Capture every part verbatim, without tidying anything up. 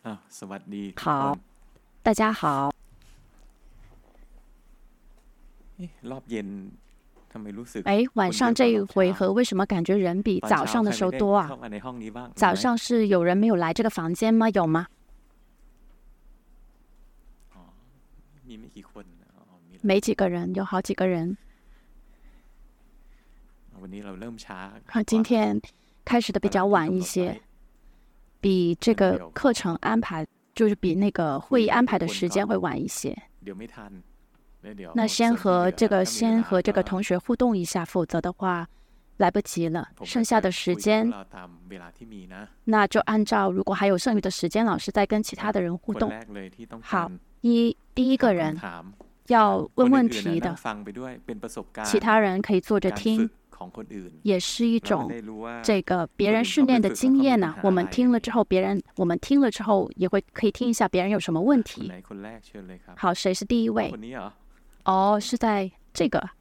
好，大家好。哎，晚上这一回合为什么感觉人比早上的时候多啊？早上是有人没有来这个房间吗？有吗？没几个人，有好几个人。好，今天开始的比较晚一些，比这个课程安排，就是比那个会议安排的时间会晚一些。那先和这个先和这个同学互动一下，否则的话来不及了。剩下的时间，那就按照如果还有剩余的时间，老师再跟其他的人互动。好，一第一个人要问问题的，其他人可以坐着听，也是一种这个别人训练的经验呢、啊。我们听了之后，别人我们听了之后也会可以听一下别人有什么问题。好，谁是第一位？哦，是在这个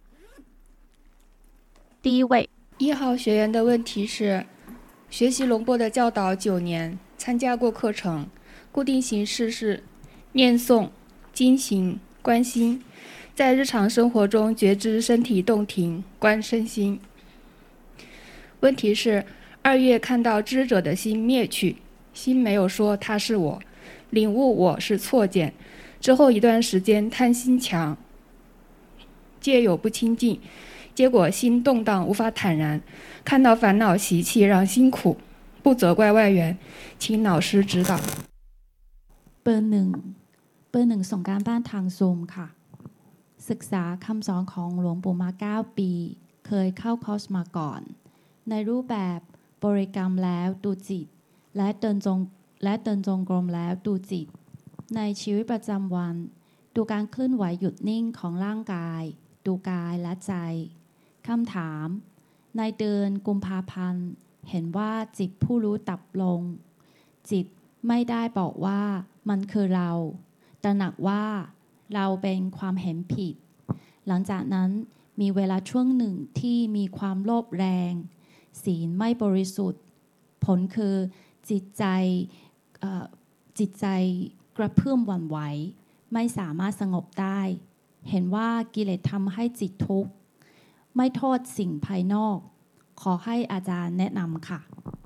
第一位。 一号学员的问题是：学习龙波的教导九年，参加过课程，固定形式是念诵、经行、观心，在日常生活中觉知身体动停，观身心。问题是：二月看到知者的心灭去，心没有说他是我，领悟我是错见。之后一段时间贪心强，戒有不清净，结果心动荡无法坦然，看到烦恼习气让心苦，不责怪外援，请老师指导。 เบอร์หนึ่งเบอร์หนึ่งส่งการบ้านทางซูมค่ะศึกษาคำสอนของหลวงปู่มาเก้าปีเคยเข้าคอร์สมาก่อนในรูปแบบบริกรรมแล้วดูจิตและเดินจงและเดินจงกรมแล้วดูจิตในชีวิตประจำวันดูการเคลื่อนไหวหยุดนิ่งของร่างกายดูกายและใจคำถามในเดือนกุมภาพันธ์เห็นว่าจิตผู้รู้ดับลงจิตไม่ได้บอกว่ามันคือเราตระหนักว่าเราเป็นความเห็นผิดหลังจากนั้นมีเวลาช่วงหนึ่งที่มีความโลภแรงศีลไม่บริสุทธิ์ผลคือจิตใจจิตใจกระเพื่อมหวั่นไหวไม่สามารถสงบได้เห็นว่ากิเลสทำให้จิตทุกข์ไม่โทษสิ่งภายนอกขอให้อาจารย์แนะนำค่ะ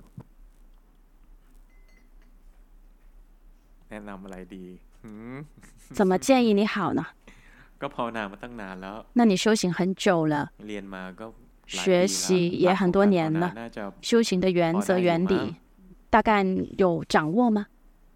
แนะนำอะไรดี怎么建议你好呢？ ก็ภาวนามาตั้งนานแล้ว那你修行很久了， เรียนมาก็学习也很多年了，修行的原则原理大概有掌握吗？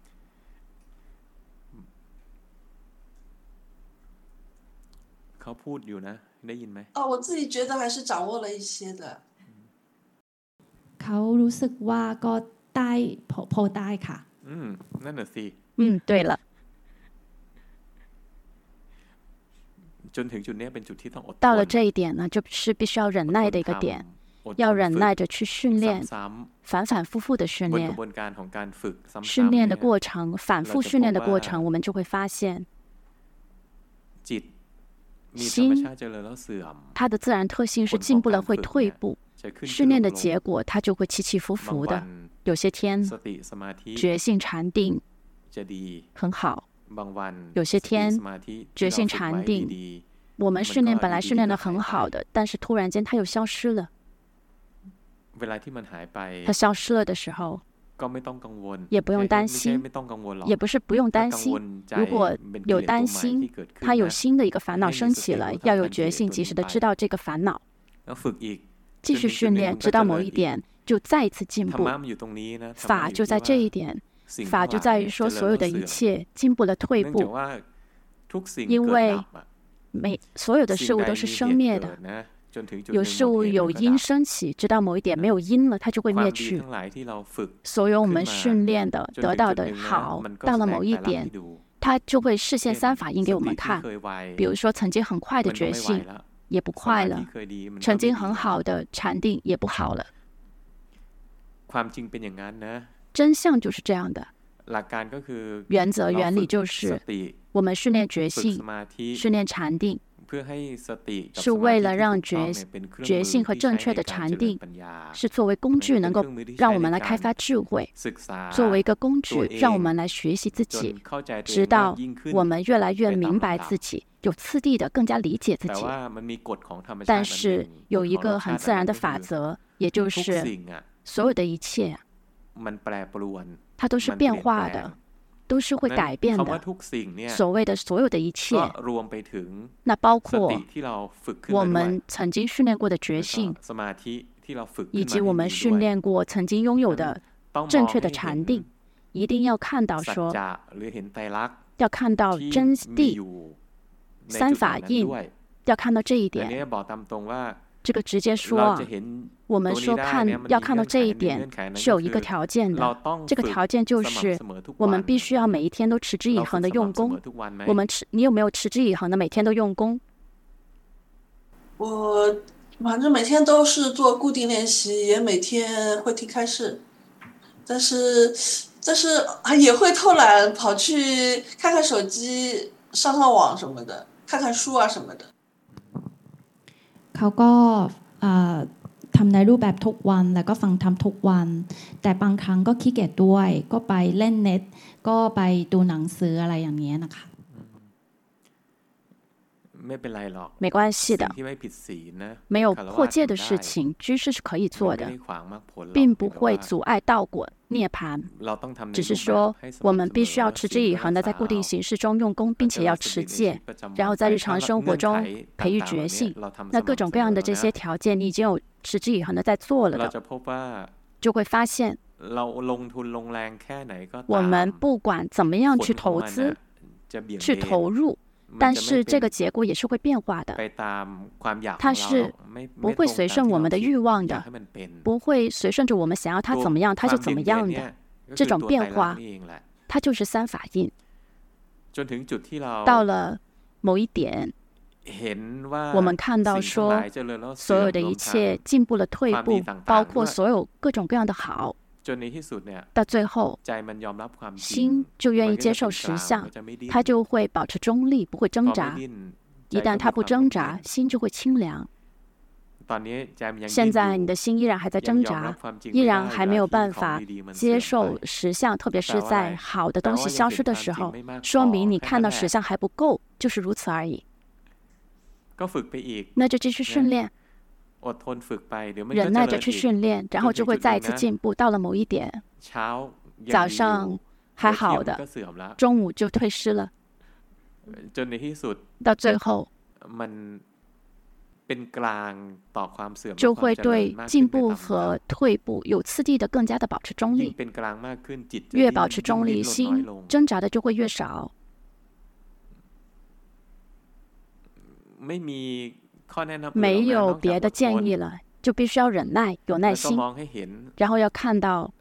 เขาพูดอยู่นะได้ยินไหม哦，我自己觉得还是掌握了一些的。 เขารู้สึกว่าก็ได้พอได้ค่ะอืมนั่นน่ะสิ嗯，对了。 จนถึงจุดนี้เป็นจุดที่ต้องอดทน到了这一点呢，就是必须要忍耐的一个点，要忍耐着去训练，反反复复的训练。训练的过程，反复训练的过程，我们就会发现，心它的自然特性是进步了会退步，训练的结果它就会起起伏伏的。有些天觉性禅定很好，有些天觉性禅定我们训练本来训练的很好的，但是突然间它又消失了。它消失了的时候也不用担心，也不是不用担心，如果有担心，它有新的一个烦恼升起了，要有决心及时的知道这个烦恼，继续训练，直到某一点就再一次进步。法就在这一点，法就在于说所有的一切进步了退步，因为每所有的事物都是生灭的，有事物有因升起，直到某一点没有因了，它就会灭去。所有我们训练的得到的好，到了某一点它就会示现三法印给我们看。比如说曾经很快的觉性也不快了，曾经很好的禅定也不好了。真相就是这样的，原则原理就是我们训练觉性，训练禅定， 是为了让觉觉性和正确的禅定是作为工具能够让我们来开发智慧，作为一个工具让我们来学习自己，直到我们越来越明白自己，有次第的更加理解自己。但是有一个很自然的法则，也就是所有的一切它都是变化的，都是会改变的。所谓的所有的一切，那包括我们曾经训练过的觉性，以及我们训练过曾经拥有的正确的禅定。一定要看到说，要看到真谛、三法印，要看到这一点。这个直接说啊，我们说看要看到这一点是有一个条件的，这个条件就是我们必须要每一天都持之以恒的用功。我们持，你有没有持之以恒的每天都用功？ 我反正每天都是做固定练习，也每天会听开示，但是但是也会偷懒跑去看看手机、上上网什么的，看看书啊什么的。 เขาก็ทำในรูปแบบทุกวันแล้วก็ฟังทำทุกวันแต่บางครั้งก็ขี้เกียจด้วยก็ไปเล่นเน็ตก็ไปดูหนังสืออะไรอย่างนี้นะคะ没关系的，没有破戒的事情，居士是可以做的，并不会阻碍道果涅槃。只是说，我们必须要持之以恒的在固定形式中用功，并且要持戒，然后在日常生活中培育觉性。那各种各样的这些条件，你已经有持之以恒的在做了的，就会发现，我们不管怎么样去投资、去投入。但是这个结果也是会变化的，它是不会随顺我们的欲望的，不会随顺着我们想要它怎么样它就怎么样的。这种变化它就是三法印。到了某一点，我们看到说所有的一切进步了退步，包括所有各种各样的好，到最后心就愿意接受实相，它就会保持中立，不会挣扎。一旦它不挣扎，心就会清凉。现在你的心依然还在挣扎，依然还没有办法接受实相，特别是在好的东西消失的时候，说明你看到实相还不够，就是如此而已。那就继续训练，忍耐着去训练，然后就会再一次进步。到了某一点，早上还好的，中午就退失了，到最后就会对进步和退步有次第的更加的保持中立。越保持中立，心挣扎的就会越少。没有别的建议了，就必须要忍耐，有耐心，然后要看到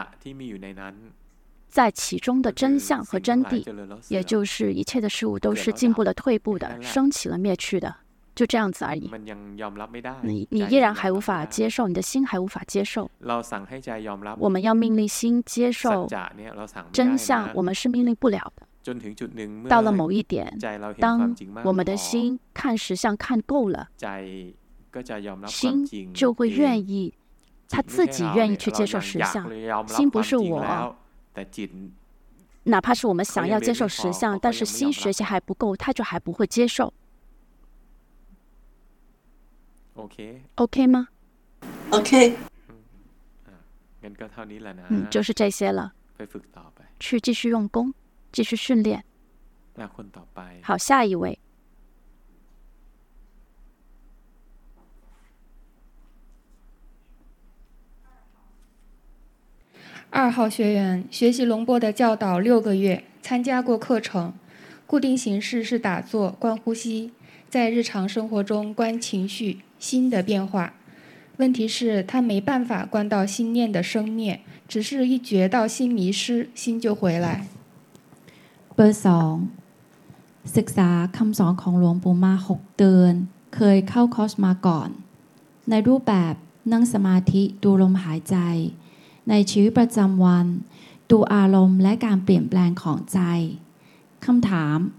在其中的真相和真谛，也就是一切的事物都是进步了退步的，升起了灭去的，就这样子而已。你你依然还无法接受，你的心还无法接受。我们要命令心接受真相，我们是命令不了的。到了某一点，当我们的心看实相看够了，心就会愿意，他自己愿意去接受实相。心不是我，哪怕是我们想要接受实相，但是心学习还不够，他就还不会接受。OK 吗 ？OK。 嗯，就是这些了。去继续用功。继续训练。好，下一位。 二号学员学习龙波的教导六个月，参加过课程，固定形式是打坐、观呼吸，在日常生活中观情绪、心的变化。问题是，他没办法观到心念的生灭，只是一觉到心迷失，心就回来。 เบอร์สองศึกษาคำสอนของหลวงปู่มาหกเดือนเคยเข้าคอร์สมาก่อนในรูปแบบนั่งสมาธิดูลมหายใจในชีวิตประจำวันดูอารมณ์และการเปลี่ยนแปลงของใจคำถาม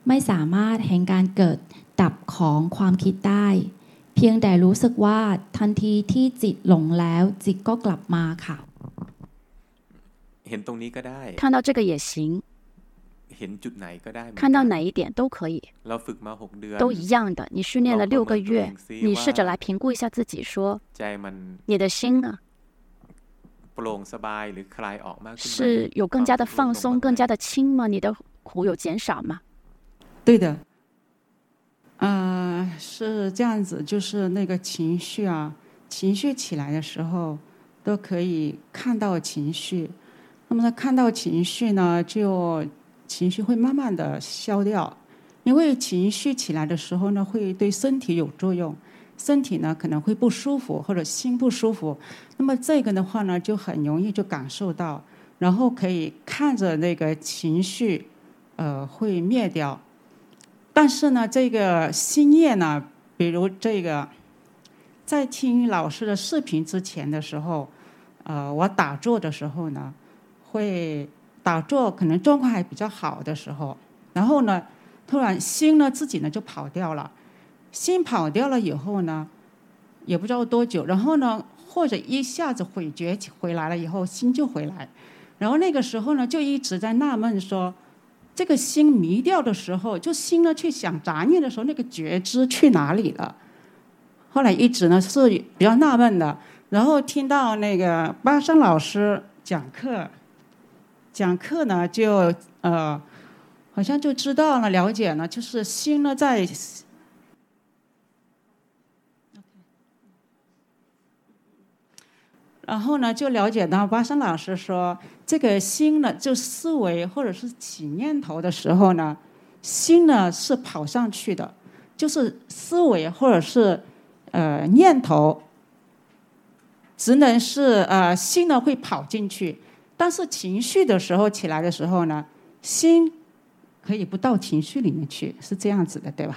ไม่สามารถเห็นการเกิดดับของความคิดได้เพียงแต่รู้สึกว่าทันทีที่จิตหลงแล้วจิตก็กลับมาค่ะเห็นตรงนี้ก็ได้看到这个也行เห็นจุดไหนก็ได้看到哪一点都可以เราฝึกมาหกเดือน都一样的你训练了六个月你试着来评估一下自己说ใจมัน你的心啊โปร่งสบายหรือคลายออกมากขึ้น是有更加的放松更加的轻吗你的苦有减少吗对的呃是这样子就是那个情绪啊情绪起来的时候都可以看到情绪那么看到情绪呢就情绪会慢慢的消掉因为情绪起来的时候呢会对身体有作用身体呢可能会不舒服或者心不舒服那么这个的话呢就很容易就感受到然后可以看着那个情绪呃会灭掉但是呢这个心业呢比如这个在听老师的视频之前的时候呃我打坐的时候呢会打坐可能状况还比较好的时候然后呢突然心呢自己呢就跑掉了心跑掉了以后呢也不知道多久然后呢或者一下子悔觉回来了以后心就回来然后那个时候呢就一直在纳闷说这个心迷掉的时候就心呢去想杂念的时候那个觉知去哪里了后来一直呢是比较纳闷的然后听到那个巴山老师讲课讲课呢就呃好像就知道了了解了就是心呢在然后呢就了解到巴山老师说这个心呢就思维或者是起念头的时候呢心呢是跑上去的就是思维或者是呃念头只能是呃心呢会跑进去但是情绪的时候起来的时候呢心可以不到情绪里面去是这样子的对吧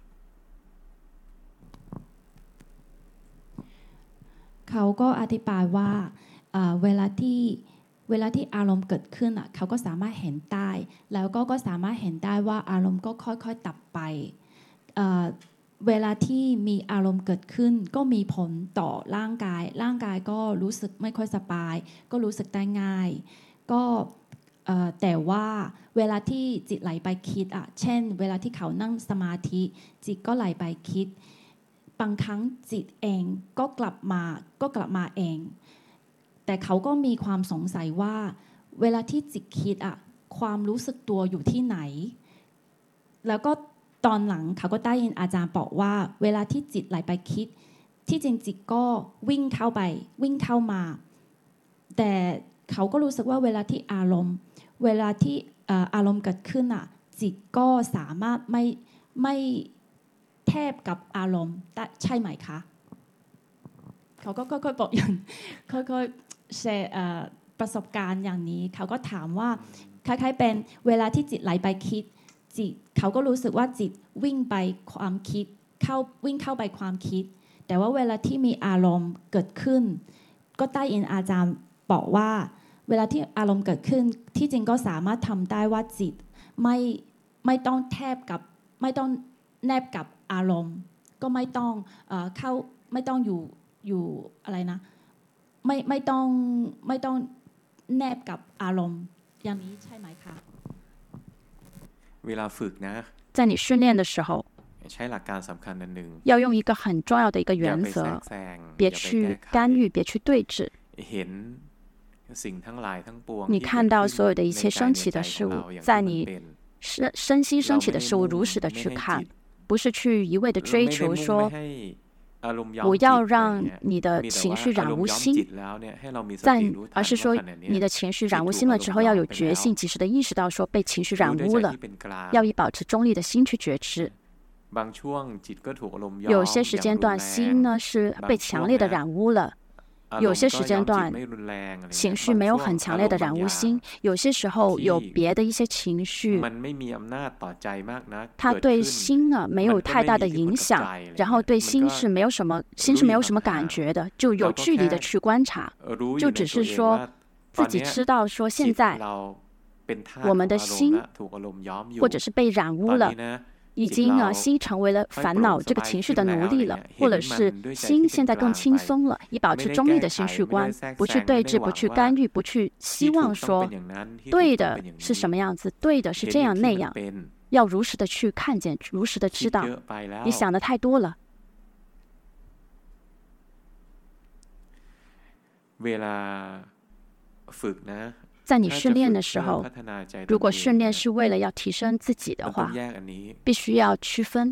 เขาก็อธิบายว่าเวลาที่เวลาที่อารมณ์เกิดขึ้นอ่ะเขาก็สามารถเห็นได้แล้วก็ก็สามารถเห็นได้ว่าอารมณ์ก็ค่อยๆดับไปเวลาที่มีอารมณ์เกิดขึ้นก็มีผลต่อร่างกายร่างกายก็รู้สึกไม่ค่อยสบายก็รู้สึกได้ง่ายก็แต่ว่าเวลาที่จิตไหลไปคิดอ่ะเช่นเวลาที่เขานั่งสมาธิจิตก็ไหลไปคิดบางครั้งจิตเองก็กลับมาก็กลับมาเองแต่เขาก็มีความสงสัยว่าเวลาที่จิตคิดอ่ะความรู้สึกตัวอยู่ที่ไหนแล้วก็ตอนหลังเขาก็ได้ยินอาจารย์บอกว่าเวลาที่จิตไหลไปคิดที่จริงจิตก็วิ่งเข้าไปวิ่งเข้ามาแต่เขาก็รู้สึกว่าเวลาที่อารมณ์เวลาที่อารมณ์เกิดขึ้นอ่ะจิตก็สามารถไม่ไม่แทบกับอารมณ์ใช่ไหมคะเขาก็ค่อยๆบอกอย่างค่อยๆแชร์ประสบการณ์อย่างนี้เขาก็ถามว่าคล้ายๆเป็นเวลาที่จิตไหลไปคิดจิตเขาก็รู้สึกว่าจิตวิ่งไปความคิดเข้าวิ่งเข้าไปความคิดแต่ว่าเวลาที่มีอารมณ์เกิดขึ้นก็ได้ยินอาจารย์บอกว่าเวลาที่อารมณ์เกิดขึ้นที่จริงก็สามารถทำได้ว่าจิตไม่ไม่ต้องแทบกับไม่ต้องแนบกับอารมณ์ก็ไม่ต้องเอ่อเข้าไม่ต้องอยู่อยู่อะไรนะไม่ไม่ต้องไม่ต้องแนบกับอารมณ์อย่างนี้ใช่ไหมคะเวลาฝึกนะ在你训练的时候ใช้หลักการสำคัญอันหนึ่ง要用一个很重要的一个原则别去干预别去对峙เห็นสิ่งทั้งหลายทั้งปวง你看到所有的一切升起的事物在你身身心升起的事物如实的去看不是去一味的追求说不要让你的情绪染无心在而是说你的情绪染无心了之后要有觉性及时的意识到说被情绪染污了要以保持中立的心去觉知有些时间段心呢是被强烈的染污了有些时间段情绪没有很强烈的染污心有些时候有别的一些情绪它对心呢没有太大的影响然后对心是没有什么心是没有什么感觉的就有距离的去观察就只是说自己知道说现在我们的心或者是被染污了，已经呢心成为了烦恼这个情绪的奴隶了，或者是心现在更轻松了，以保持中立的情绪观，不去对峙，不去干预，不去希望说对的是什么样子，对的是这样那样，要如实的去看见，如实的知道。你想的太多了。在你训练的时候，如果训练是为了要提升自己的话，必须要区分。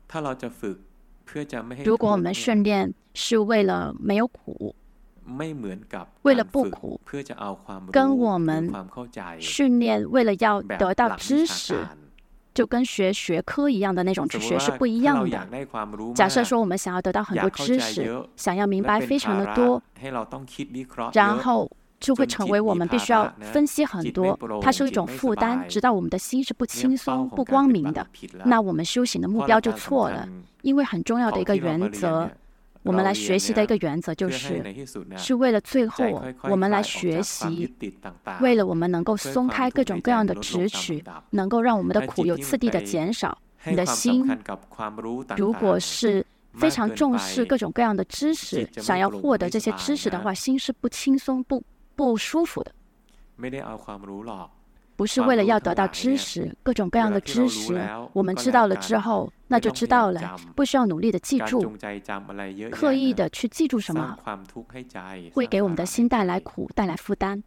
如果我们训练是为了没有苦，为了不苦，跟我们训练为了要得到知识，就跟学学科一样的那种学是不一样的。假设说我们想要得到很多知识，想要明白非常的多，然后就会成为我们必须要分析很多，它是一种负担，直到我们的心是不轻松、不光明的，那我们修行的目标就错了。因为很重要的一个原则，我们来学习的一个原则就是，是为了最后我们来学习，为了我们能够松开各种各样的执取，能够让我们的苦有次第的减少。你的心如果是非常重视各种各样的知识，想要获得这些知识的话，心是不轻松、不不舒服的。不是为了要得到知识，各种各样的知识，我们知道了之后，那就知道了，不需要努力的记住，刻意的去记住什么，会给我们的心带来苦，带来负担。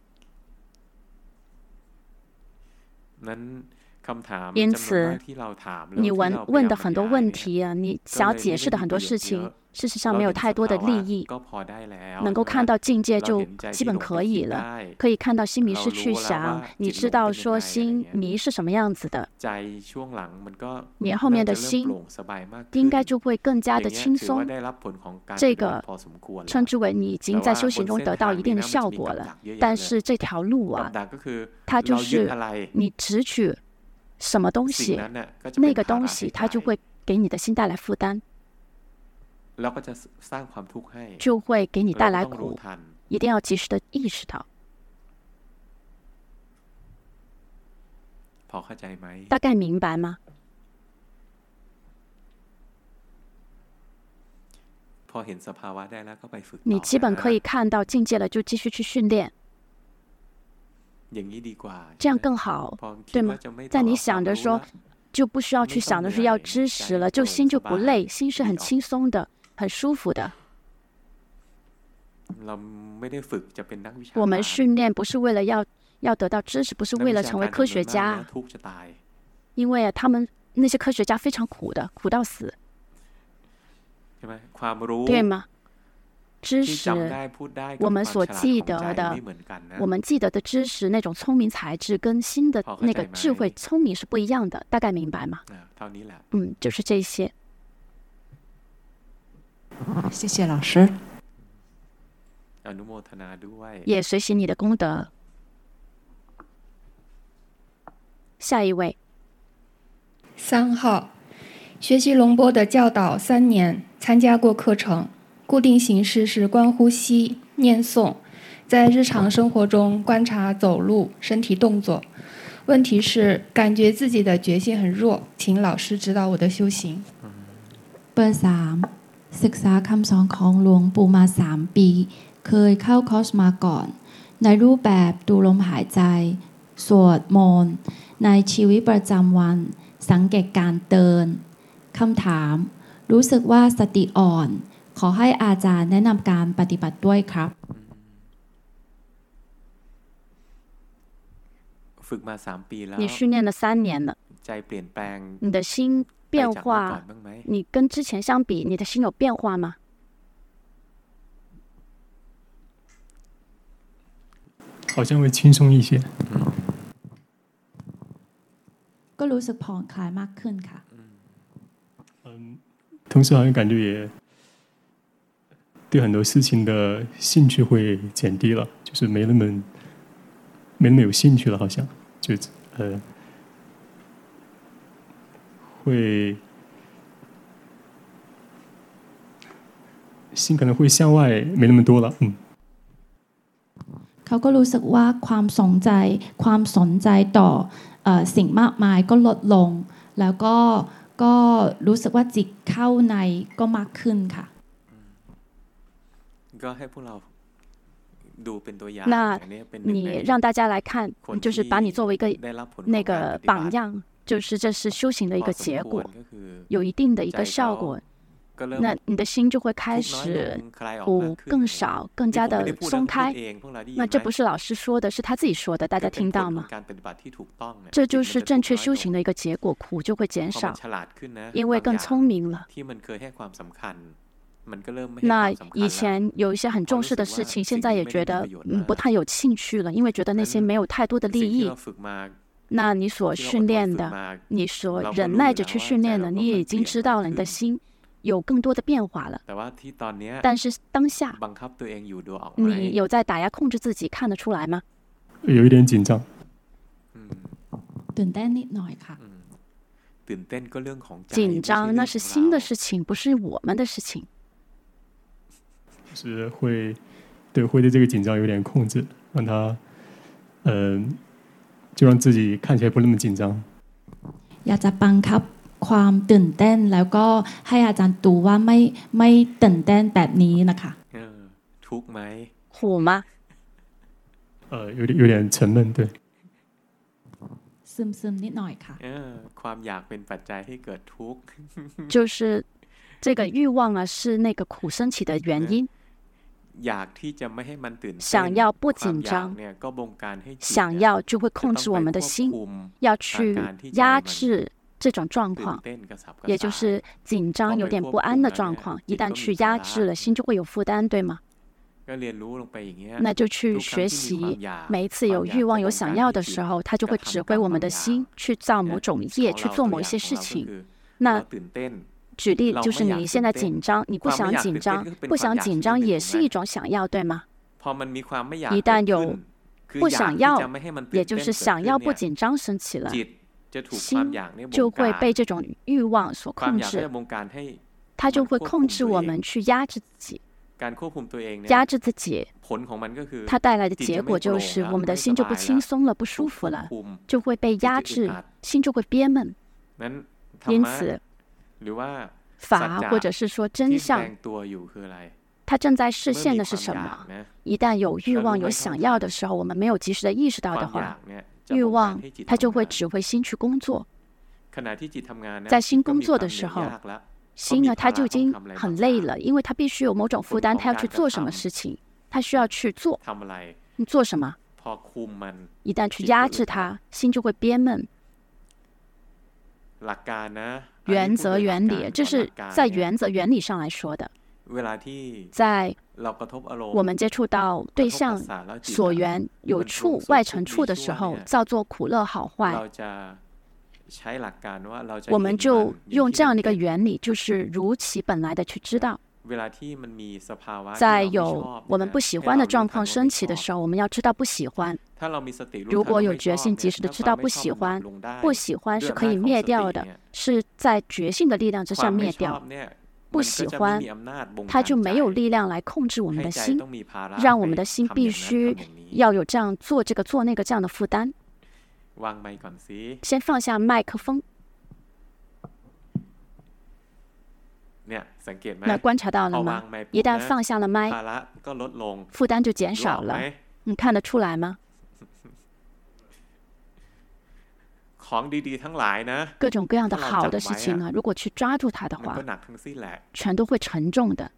因此，你问问的很多问题啊，你想要解释的很多事情，事实上没有太多的利益。能够看到境界就基本可以了，可以看到心迷失去想，你知道说心迷是什么样子的，你后面的心应该就会更加的轻松。这个称之为你已经在修行中得到一定的效果了。但是这条路啊，它就是你只取什么东西，那个东西它就会给你的心带来负担，就会给你带来苦，一定要及时的意识到。大概明白吗？你基本可以看到境界了，就继续去训练。这样更好，对吗？在你想着说，就不需要去想的是要知识了，就心就不累，心是很轻松的，很舒服的。我们训练不是为了要要得到知识，不是为了成为科学家，因为他们那些科学家非常苦的，苦到死，对吗？知识，我们所记得的，我们记得的知识，那种聪明才智跟新的那个智慧、聪明是不一样的，大概明白吗？嗯，就是这些。 谢谢老师。 也随喜你的功德。下一位。 三号，学习龙波的教导三年，参加过课程。固定形式是观呼吸、念诵，在日常生活中观察走路、身体动作。问题是，感觉自己的觉性很弱，请老师指导我的修行。 เบอร์สามศึกษาคำสอนของหลวงปู่มาสามปีเคยเข้าคอร์สมาก่อนในรูปแบบดูลมหายใจสวดมนต์ในชีวิตประจำวันสังเกตการเดินคำถามรู้สึกว่าสติอ่อนขอให้อาจารย์แนะนำการปฏิบัติด้วยครับฝึกมาสามปีแล้ว你训练了三年了， ใจเปลี่ยนแปลง你的心变化，你跟之前相比，你的心有变化吗？ 好像会轻松一些。 ก็รู้สึกผ่อนคลายมากขึ้นค่ะ嗯，同时好像感觉也对很多事情的兴趣会减低了，就是没那么没那么有兴趣了，好像就呃会心可能会向外没那么多了，嗯。 เขาก็รู้สึกว่าความสนใจความสนใจต่อสิ่งมากมายก็ลดลงแล้วก็ก็รู้สึกว่าจิตเข้าในก็มากขึ้นค่ะก็ให้พวกเรา那你让大家来看，就是把你作为一个那个榜样，就是这是修行的一个结果，有一定的一个效果。那你的心就会开始不更少，更加的松开。那这不是老师说的，是他自己说的，大家听到吗？这就是正确修行的一个结果，苦就会减少，因为更聪明了。那以前有一些很重视的事情，现在也觉得嗯不太有兴趣了，因为觉得那些没有太多的利益。那你所训练的，你所忍耐着去训练的，你也已经知道了，你的心有更多的变化了。但是当下，你有在打压控制自己，看得出来吗？ 有一点紧张。 ตื่นเต้นนิดหน่อยค่ะ紧张那是心的事情，不是我们的事情。 是会对会对这个紧张有点控制，让他嗯、呃，就让自己看起来不那么紧张。 อยากจะบังคับความตื่นเต้นแล้วก็ให้อาจารย์ดูว่าไม่ไม่ตื่นเต้นแบบนี้นะคะทุกข์ไหม苦吗呃有点有点沉闷对ซึมซึมนิดหน่อยค่ะความอยากเป็นปัจจัยให้เกิดทุกข์就是这个欲望啊是那个苦升起的原因想要不紧张想要就会控制我们的心要去压制这种状况也就是紧张有点不安的状况一旦去压制了心就会有负担对吗那就去学习每一次有欲望有想要的时候它就会指挥我们的心去造某种业去做某一些事情那举例就是你现在紧张你不想紧张不想紧张也是一种想要对吗一旦有不想要也就是想要不紧张升起了心就会被这种欲望所控制它就会控制我们去压制自己压制自己它带来的结果就是我们的心就不轻松了不舒服了就会被压制心就会憋闷因此法或者是说真相它正在示现的是什么一旦有欲望有想要的时候我们没有及时的意识到的话欲望它就会指挥心去工作在心工作的时候心呢它就已经很累了因为它必须有某种负担它要去做什么事情它需要去做你做什么一旦去压制它心就会憋闷原则原理这是在原则原理上来说的在我们接触到对象所缘有处外尘处的时候造作苦乐好坏我们就用这样的一个原理就是如其本来的去知道在有我们不喜欢的状况升起的时候我们要知道不喜欢如果有觉性及时的知道不喜欢不喜欢是可以灭掉的是在觉性的力量之上灭掉不喜欢它就没有力量来控制我们的心让我们的心必须要有这样做这个做那个这样的负担先放下麦克风那观察到了吗一旦放下了麦负担就减少了你看得出来吗各种各样的好的事情呢如果去抓住它的话全都会沉重的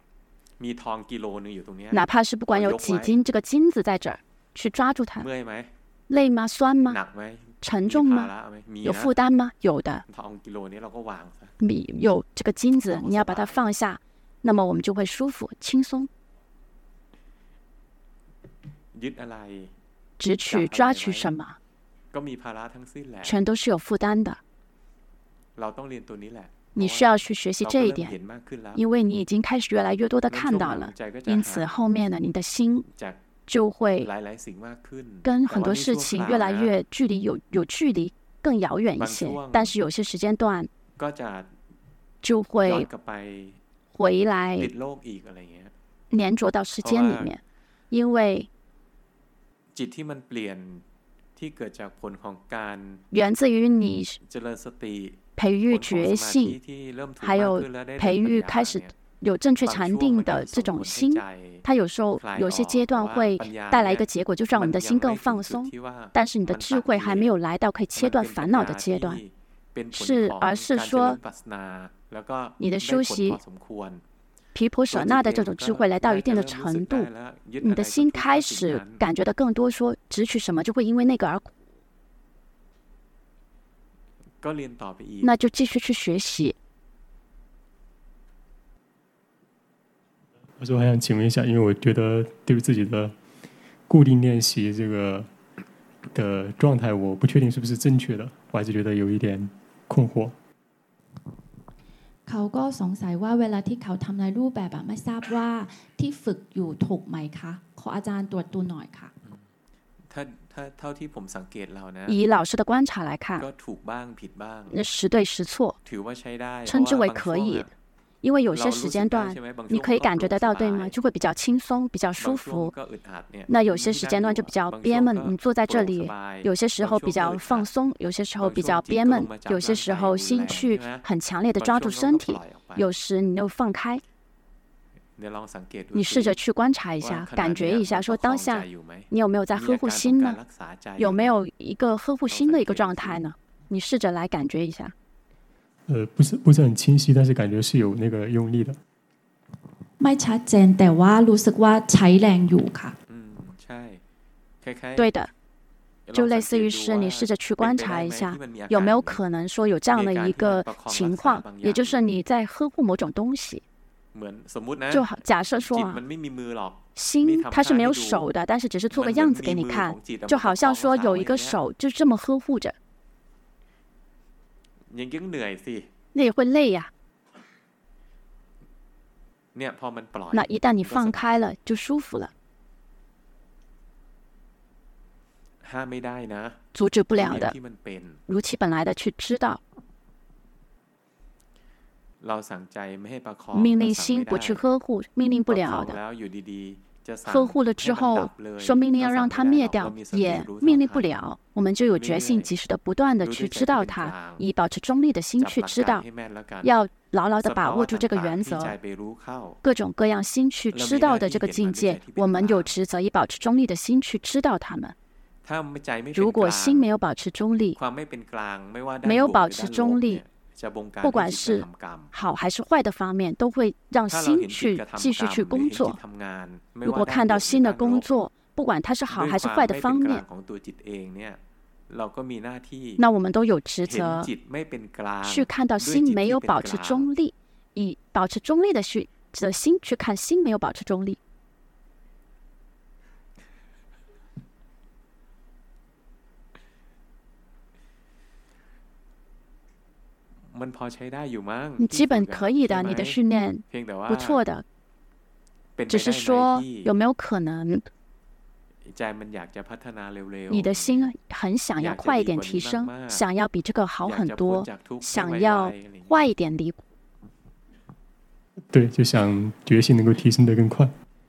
哪怕是不管有几斤这个金子在这儿去抓住它累吗酸吗沉重吗有负担吗有的有这个金子你要把它放下那么我们就会舒服轻松只取抓取什么全都是有负担的你需要去学习这一点因为你已经开始越来越多的看到了因此后面呢你的心就会跟很多事情越来越距离有有距离更遥远一些但是有些时间段就会回来粘着到时间里面因为源自于你培育觉性，还有培育开始有正确禅定的这种心。它有时候有些阶段会带来一个结果，就是让我们的心更放松，但是你的智慧还没有来到可以切断烦恼的阶段，是而是说你的修习毗婆舍那的这种智慧来到一定的程度，你的心开始感觉到更多说执取什么就会因为那个而苦，那就继续去学习。 我说还想请问一下，因为我觉得对于自己的固定练习这个的状态，我不确定是不是正确的，我还是觉得有一点困惑。 เขาก็สงสัยว่าเวลาที่เขาทำในรูปแบบไม่ทราบว่าที่ฝึกอยู่ถูกไหมคะขออาจารย์ตรวจดูหน่อยค่ะ以老师的观察来看，时对时错，称之为可以。因为有些时间段你可以感觉得到，对吗？就会比较轻松，比较舒服。那有些时间段就比较憋闷，你坐在这里，有些时候比较放松，有些时候比较憋闷，有些时候心去很强烈的抓住身体，有时你又放开。你试着去观察一下，感觉一下，说当下你有没有在呵护心呢？有没有一个呵护心的一个状态呢？你试着来感觉一下。 呃，不是不是很清晰，但是感觉是有那个用力的。 ไม่ชัดเจนแต่ว่ารู้สึกว่าใช้แรงอยู่ค่ะ对的，就类似于是你试着去观察一下，有没有可能说有这样的一个情况，也就是你在呵护某种东西。就好，假设说啊，心它是没有手的，但是只是做个样子给你看，就好像说有一个手就这么呵护着。那也会累呀、啊。那一旦你放开了，就舒服了。阻止不了的，如其本来的去知道。命令心不去呵护，命令不了的。呵护了之后，说命令要让它灭掉，也命令不了。我们就有决心，及时的不断的去知道它，以保持中立的心去知道，要牢牢的把握住这个原则。各种各样心去知道的这个境界，我们有职责以保持中立的心去知道它们。如果心没有保持中立，没有保持中立，不管是好还是坏的方面，都会让心去继续去工作。如果看到心的工作，不管它是好还是坏的方面，那我们都有职责去看到心没有保持中立，以保持中立的去的心去看心没有保持中立。你基本可以的，你的训练不错的，只是说有没有可能你的心很想要快一点提升，想要比这个好很多，想要快一点离苦。 对，就想觉性能够提升得更快。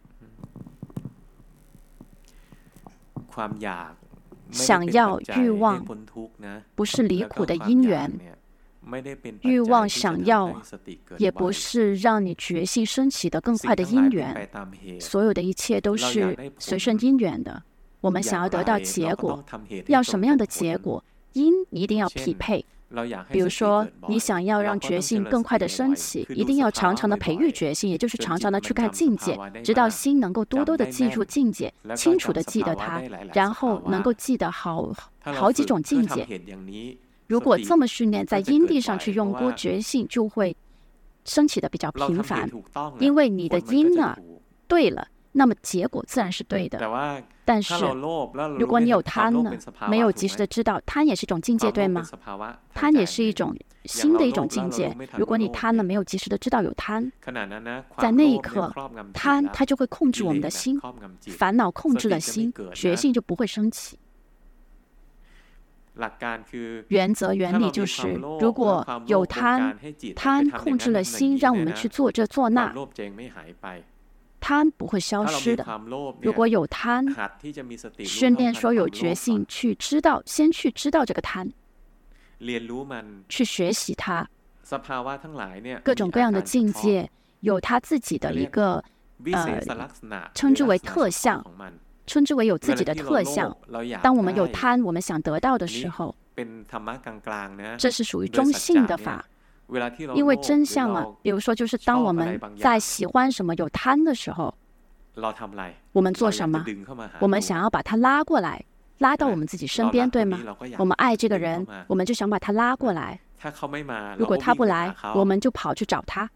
想要欲望不是离苦的因缘，欲望想要也不是让你觉性升起的更快的因缘，所有的一切都是随顺因缘的。我们想要得到结果，要什么样的结果，因一定要匹配。比如说，你想要让觉性更快的升起，一定要常常的培育觉性，也就是常常的去看境界，直到心能够多多的记住境界，清楚的记得它，然后能够记得好好几种境界。如果这么训练，在因地上去用过觉性，就会升起的比较频繁，因为你的因呢对了，那么结果自然是对的。但是如果你有贪呢，没有及时的知道，贪也是一种境界，对吗？贪也是一种新的一种境界。如果你贪了，没有及时的知道有贪，在那一刻，贪它就会控制我们的心，烦恼控制了心，觉性就不会升起。原则原理就是，如果有贪，贪控制了心，让我们去做这做那， 贪不会消失的。如果有贪，训练说有决心去知道，先去知道这个贪，去学习它。各种各样的境界有它自己的一个呃，称之为特相，称之为有自己的特相。当我们有贪，我们想得到的时候，这是属于中性的法。因为真相啊，比如说就是当我们在喜欢什么有贪的时候，我们做什么？我们想要把它拉过来，拉到我们自己身边，对吗？我们爱这个人，我们就想把他拉过来。如果他不来，我们就跑去找他。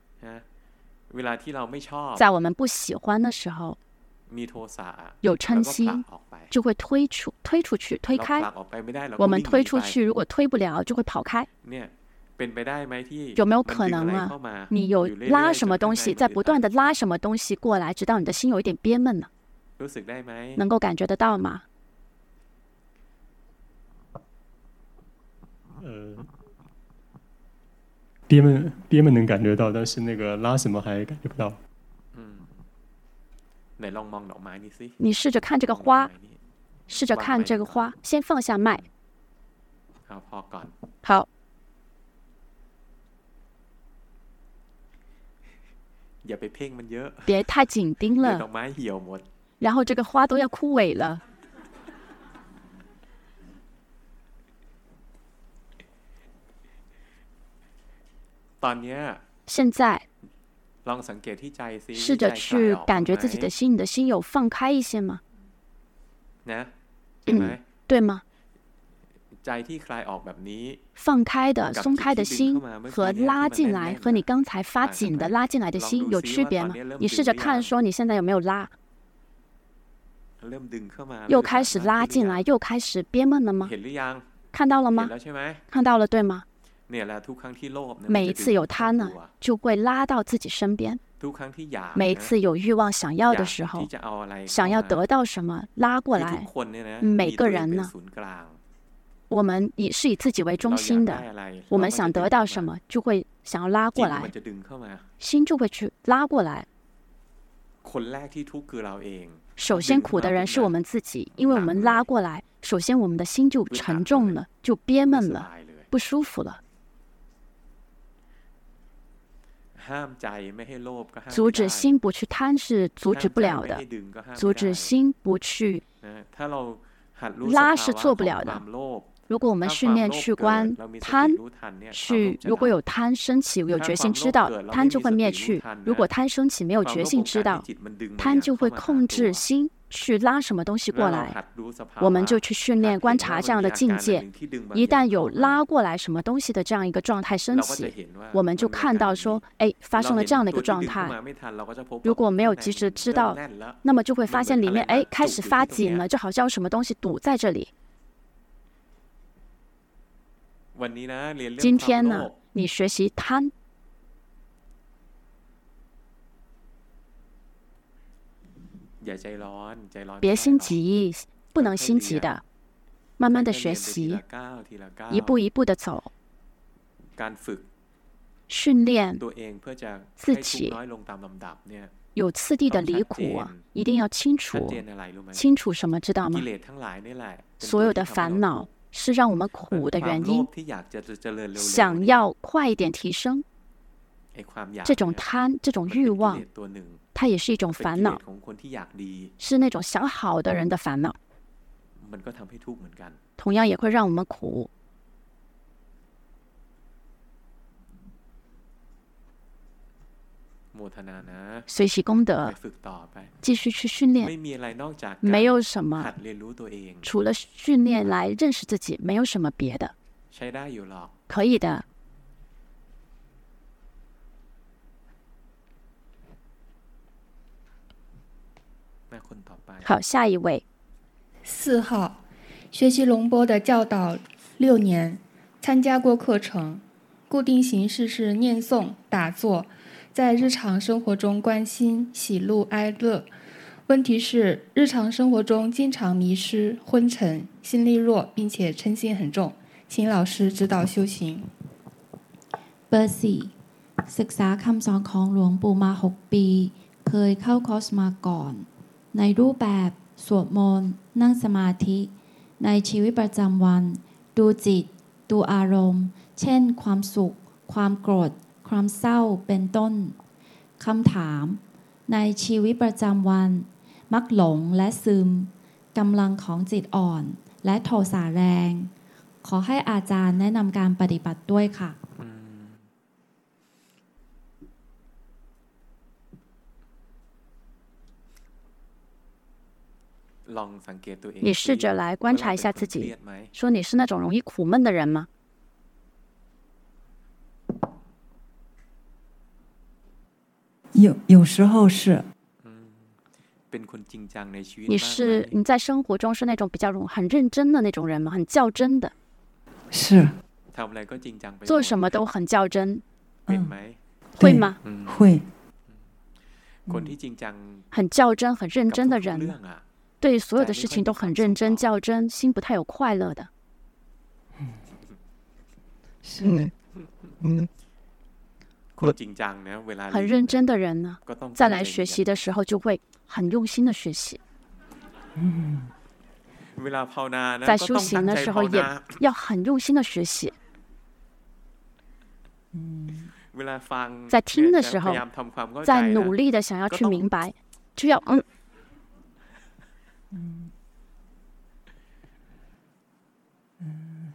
在我们不喜欢的时候，有嗔心，就会推出推出去，推开。我们推出去，如果推不了，就会跑开。有没有可能啊？你有拉什么东西，在不断的拉什么东西过来，直到你的心有一点憋闷呢？能够感觉得到吗？ 呃，憋闷憋闷能感觉到，但是那个拉什么还感觉不到。 你试着看这个花，试着看这个花，先放下麦。好。别太紧盯了，然后这个花都要枯萎了。现在试着去感觉自己的心，你的心有放开一些吗？嗯，对吗？放开的、松开的心和拉进来，和你刚才发紧的拉进来的心有区别吗？你试着看，说你现在有没有拉？又开始拉进来，又开始憋闷了吗？看到了吗？看到了，对吗？每一次有贪呢，就会拉到自己身边。每一次有欲望想要的时候，想要得到什么，拉过来。每个人呢？我们以是以自己为中心的，我们想得到什么，就会想要拉过来，心就会去拉过来。首先苦的人是我们自己，因为我们拉过来，首先我们的心就沉重了，就憋闷了，不舒服了。阻止心不去贪是阻止不了的，阻止心不去拉是做不了的。如果我们训练去观贪，去如果有贪升起，有决心知道，贪就会灭去。如果贪升起没有决心知道，贪就会控制心去拉什么东西过来。我们就去训练观察这样的境界。一旦有拉过来什么东西的这样一个状态升起，我们就看到说，哎，发生了这样的一个状态。如果没有及时知道，那么就会发现里面哎开始发紧了，就好像有什么东西堵在这里。今天呢，你学习贪，别心急，不能心急的，慢慢的学习，一步一步的走，训练自己有次第的离苦啊，一定要清楚，清楚什么知道吗？所有的烦恼是让我们苦的原因，想要快一点提升，这种贪，这种欲望，它也是一种烦恼，是那种想好的人的烦恼，同样也会让我们苦。随喜功德，继续去训练，没有什么除了训练来认识自己，没有什么别的，可以的。好，下一位。 四号，学习龙波的教导六年，参加过课程，固定形式是念诵、打坐。在日常生活中关心喜怒哀乐，问题是日常生活中经常迷失、昏沉、心力弱，并且嗔心很重，请老师指導修行。 เบอร์สี่ศึกษาคำสอนของหลวงปู่มาหกปีเคยเข้าคอร์สมาก่อนในรูปแบบสวดมนต์นั่งสมาธิในชีวิตประจำวันดูจิตดูอารมณ์เช่นความสุขความโกรธความเศร้าเป็นต้นคำถามในชีวิตประจำวันมักหลงและซึมกำลังของจิตอ่อนและโทสะแรงขอให้อาจารย์แนะนำการปฏิบัติด้วยค่ะ你试着来观察一下自己，说你是那种容易苦闷的人吗？ 有有时候是。 你是你在生活中是那种比较容很认真的那种人吗？很较真的。 是。 做什么都很较真。 嗯， 会吗？ 会。 很较真、很认真的人，对所有的事情都很认真、较真，心不太有快乐的。 是。嗯。 很认真的人呢，再来学习的时候就会很用心的学习。在修行的时候也要很用心的学习。在听的时候，在努力的想要去明白，就要嗯。 嗯。嗯。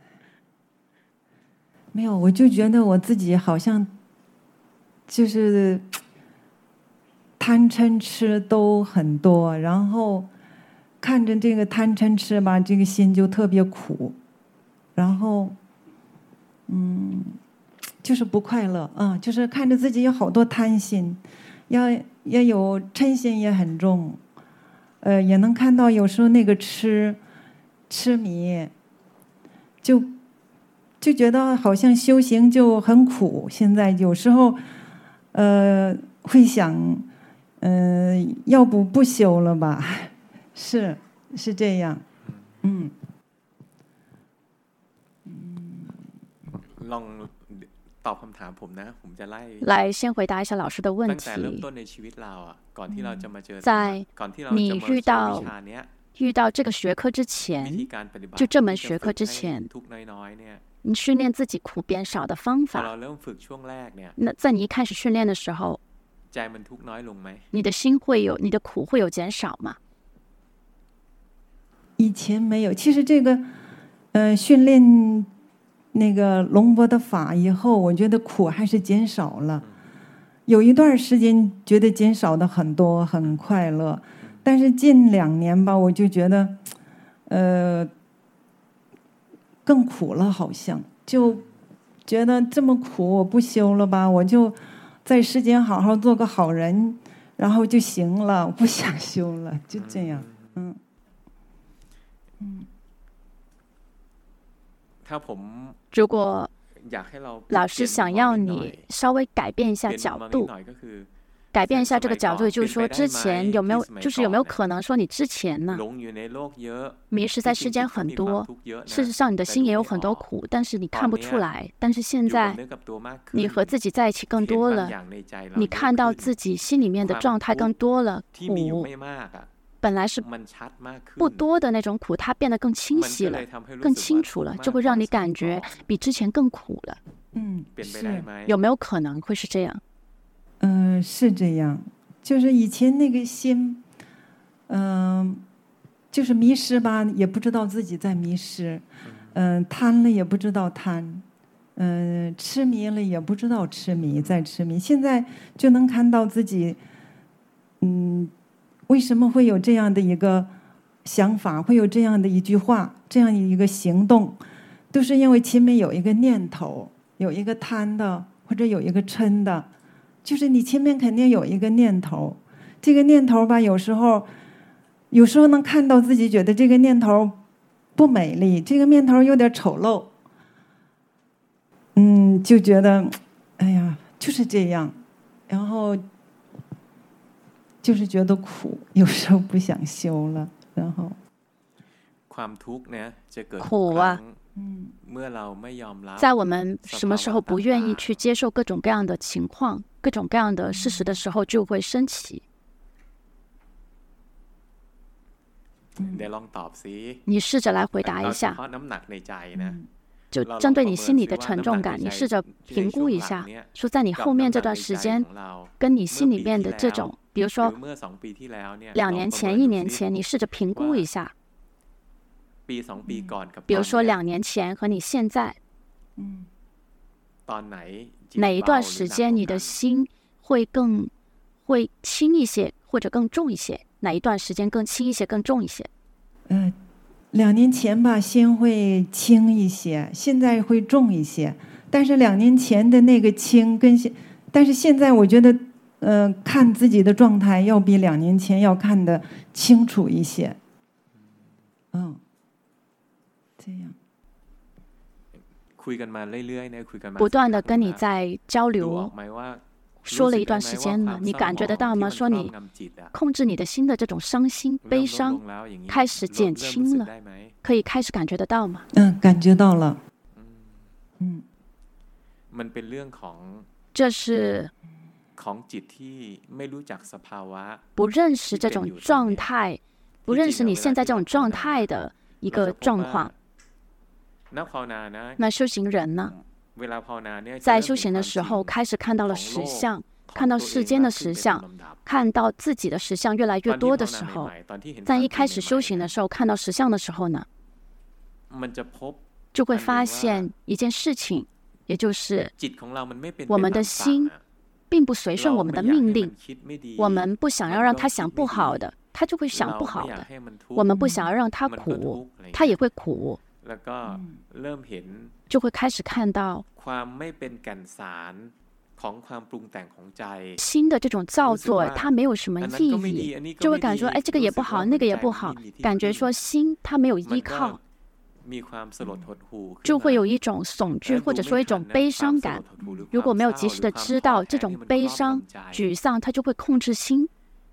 没有，我就觉得我自己好像。就是贪嗔痴都很多，然后看着这个贪嗔痴吧，这个心就特别苦，然后嗯，就是不快乐啊，就是看着自己有好多贪心，要也有嗔心也很重，呃，也能看到有时候那个痴痴迷，就就觉得好像修行就很苦，现在有时候。呃，会想，呃，要不不修了吧？是是这样，嗯。 来，先回答一下老师的问题。在你遇到遇到这个学科之前，就这门学科之前。你训练自己苦变少的方法，那在你一开始训练的时候，你的心会有，你的苦会有减少吗？ 以前没有，其实这个，呃，训练那个龙波的法以后，我觉得苦还是减少了。有一段时间觉得减少的很多，很快乐，但是近两年吧，我就觉得，呃。更苦了，好像就觉得这么苦，我不修了吧，我就在世间好好做个好人，然后就行了，我不想修了，就这样，嗯嗯。 如果老师想要你稍微改变一下角度。改变一下这个角度，就是说之前有没有，就是有没有可能说你之前呢，迷失在世间很多，事实上你的心也有很多苦，但是你看不出来。但是现在你和自己在一起更多了，你看到自己心里面的状态更多了，苦本来是不多的那种苦，它变得更清晰了，更清楚了，就会让你感觉比之前更苦了。 嗯，是有没有可能会是这样？ 嗯、呃，是这样，就是以前那个心，嗯、呃，就是迷失吧，也不知道自己在迷失，嗯、呃，贪了也不知道贪，嗯、呃，痴迷了也不知道痴迷在痴迷。现在就能看到自己，嗯，为什么会有这样的一个想法，会有这样的一句话，这样一个行动，都是因为前面有一个念头，有一个贪的，或者有一个嗔的。就是你前面肯定有一个念头，这个念头吧，有时候，有时候能看到自己觉得这个念头不美丽，这个念头有点丑陋，嗯，就觉得，哎呀，就是这样，然后就是觉得苦，有时候不想修了，然后苦啊。在我们什么时候不愿意去接受各种各样的情况、各种各样的事实的时候，就会升起。 你试着来回答一下。就针对你心里的沉重感，你试着评估一下，说在你后面这段时间，跟你心里面的这种，比如说两年前、一年前，你试着评估一下。比如说两年前和你现在，哪一段时间你的心会更会轻一些，或者更重一些？哪一段时间更轻一些、更重一些？ 嗯。两年前吧，心会轻一些，现在会重一些。但是两年前的那个轻跟现，但是现在我觉得，呃，看自己的状态要比两年前要看得清楚一些。嗯，这样。 不断的跟你在交流。说了一段时间了，你感觉得到吗？说你控制你的心的这种伤心、悲伤开始减轻了，可以开始感觉得到吗？ 嗯，感觉到了。嗯， 这是不认识这种状态，不认识你现在这种状态的一个状况。那修行人呢？在修行的时候，开始看到了实相，看到世间的实相，看到自己的实相越来越多的时候，在一开始修行的时候，看到实相的时候呢，就会发现一件事情，也就是我们的心并不随顺我们的命令，我们不想要让他想不好的，他就会想不好的；我们不想要让他苦，他也会苦。就会开始看到心的这种造作，它没有什么意义，就会感觉哎，这个也不好，那个也不好，感觉说心它没有依靠，就会有一种悚惧或者说一种悲伤感。如果没有及时的知道这种悲伤、沮丧，它就会控制心。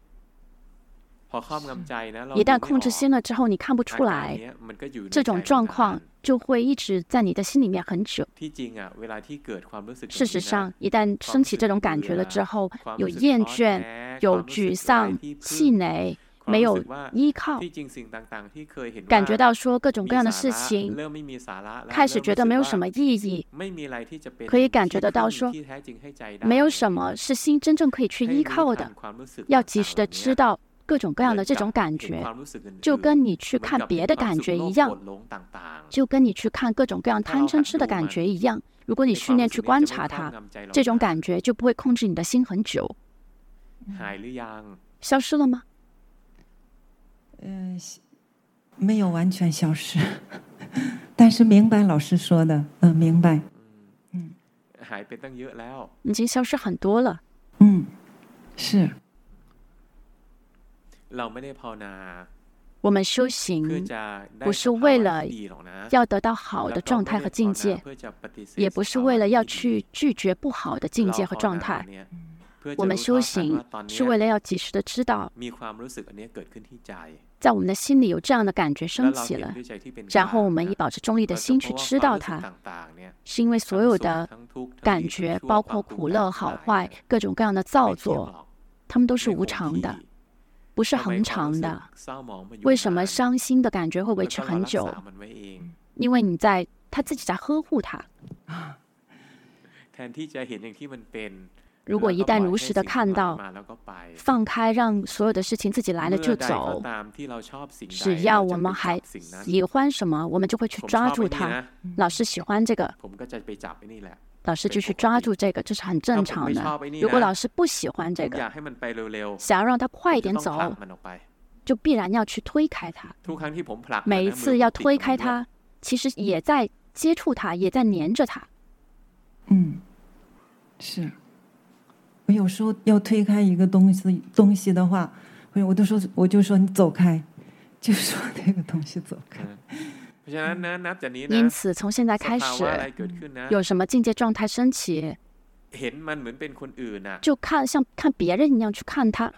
一旦控制心了之后，你看不出来，这种状况就会一直在你的心里面很久。事实上，一旦升起这种感觉了之后，有厌倦，有沮丧、气馁，没有依靠，感觉到说各种各样的事情开始觉得没有什么意义，可以感觉得到说没有什么是心真正可以去依靠的，要及时的知道各种各样的这种感觉，就跟你去看别的感觉一样，就跟你去看各种各样贪嗔痴的感觉一样。如果你训练去观察它，这种感觉就不会控制你的心很久。消失了吗？ 嗯、呃，没有完全消失，但是明白老师说的，嗯、呃，明白。嗯， 已经消失很多了。 嗯，是。 我们修行不是为了要得到好的状态和境界，也不是为了要去拒绝不好的境界和状态。我们修行是为了要及时的知道，在我们的心里有这样的感觉升起了，然后我们以保持中立的心去知道它，是因为所有的感觉，包括苦乐好坏各种各样的造作，它们都是无常的，不是恒长的。为什么伤心的感觉会维持很久？因为你在他自己在呵护它。如果一旦如实的看到，放开，让所有的事情自己来了就走，只要我们还喜欢什么，我们就会去抓住它。老师喜欢这个，老师就去抓住这个，这是很正常的。如果老师不喜欢这个，想要让它快一点走，就必然要去推开它。每一次要推开它，其实也在接触它，也在黏着它。 嗯，是。我有时候要推开一个东西东西的话，我都说我就说你走开，就说那个东西走开。 因此，从现在开始，有什么境界状态升起，就看像看别人一样去看他，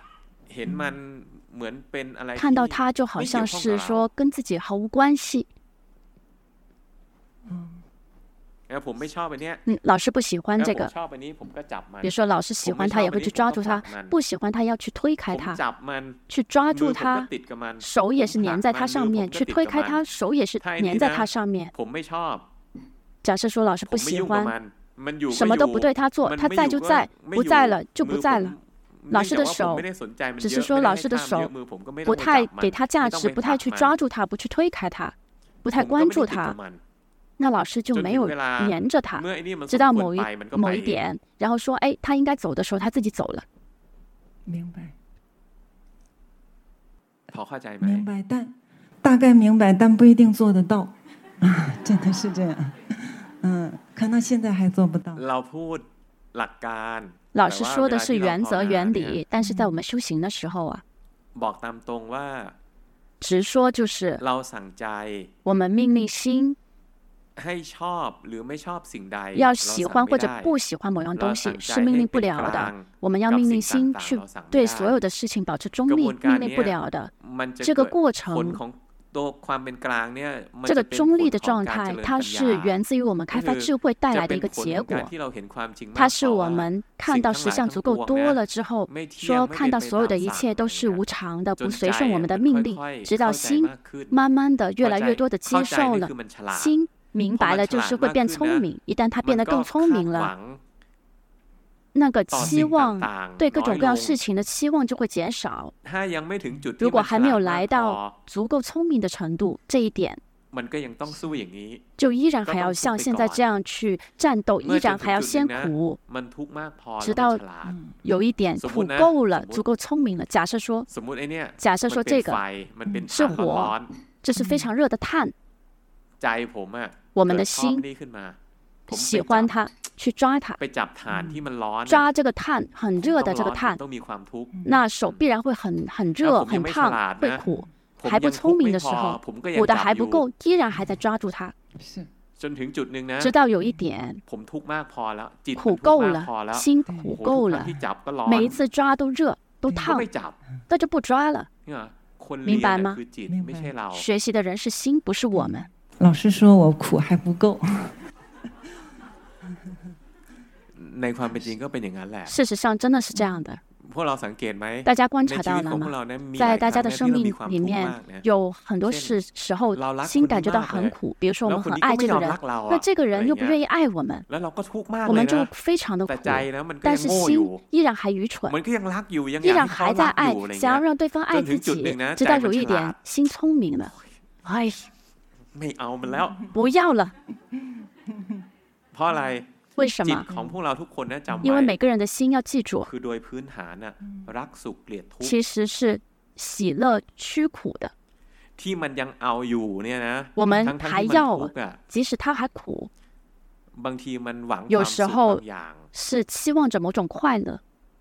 看到他就好像是说跟自己毫无关系。 嗯，老师不喜欢这个，比如说老师喜欢他也会去抓住他，不喜欢他要去推开他，去抓住他，手也是粘在他上面，去推开他，手也是粘在他上面。假设说老师不喜欢，什么都不对他做，他在就在，不在了就不在了。老师的手，只是说老师的手不太给他价值，不太去抓住他，不去推开他，不太关注他。那老师就没有黏着他，直到某一某一点，然后说，哎，他应该走的时候，他自己走了。 明白。 明白，但大概明白，但不一定做得到。啊，真的是这样。嗯，可能现在还做不到。 老师说的是原则原理，但是在我们修行的时候啊，直说就是我们命令心。要喜欢或者不喜欢某样东西是命令不了的，我们要命令心去对所有的事情保持中立，命令不了的。这个过程，这个中立的状态，它是源自于我们开发智慧带来的一个结果。它是我们看到实相足够多了之后，说看到所有的一切都是无常的，不随顺我们的命令，直到心慢慢的越来越多的接受了，心明白了就是会变聪明，一旦他变得更聪明了，那个期望对各种各样事情的期望就会减少。如果还没有来到足够聪明的程度，这一点就依然还要像现在这样去战斗，依然还要先苦，直到有一点苦够了，足够聪明了。假设说，假设说这个是火，这是非常热的炭，我们的心喜欢它，去抓它，抓这个炭，很热的这个炭，那手必然会很很热很烫，会苦。还不聪明的时候，苦的还不够，依然还在抓住它，直到有一点苦够了，心苦够了，每一次抓都热都烫，那就不抓了，明白吗？学习的人是心，不是我们。 老师说我苦还不够。 事实上真的是这样的。大家观察到了吗？在大家的生命里面，有很多时时候心感觉到很苦。比如说我们很爱这个人，那这个人又不愿意爱我们，我们就非常的苦。但是心依然还愚蠢，依然还在爱，想要让对方爱自己，直到有一点心聪明了，哎，不要了。为什么？因为每个人的心要记住，其实是喜乐趋苦的。我们还要，即使他还苦，有时候是期望着某种快乐，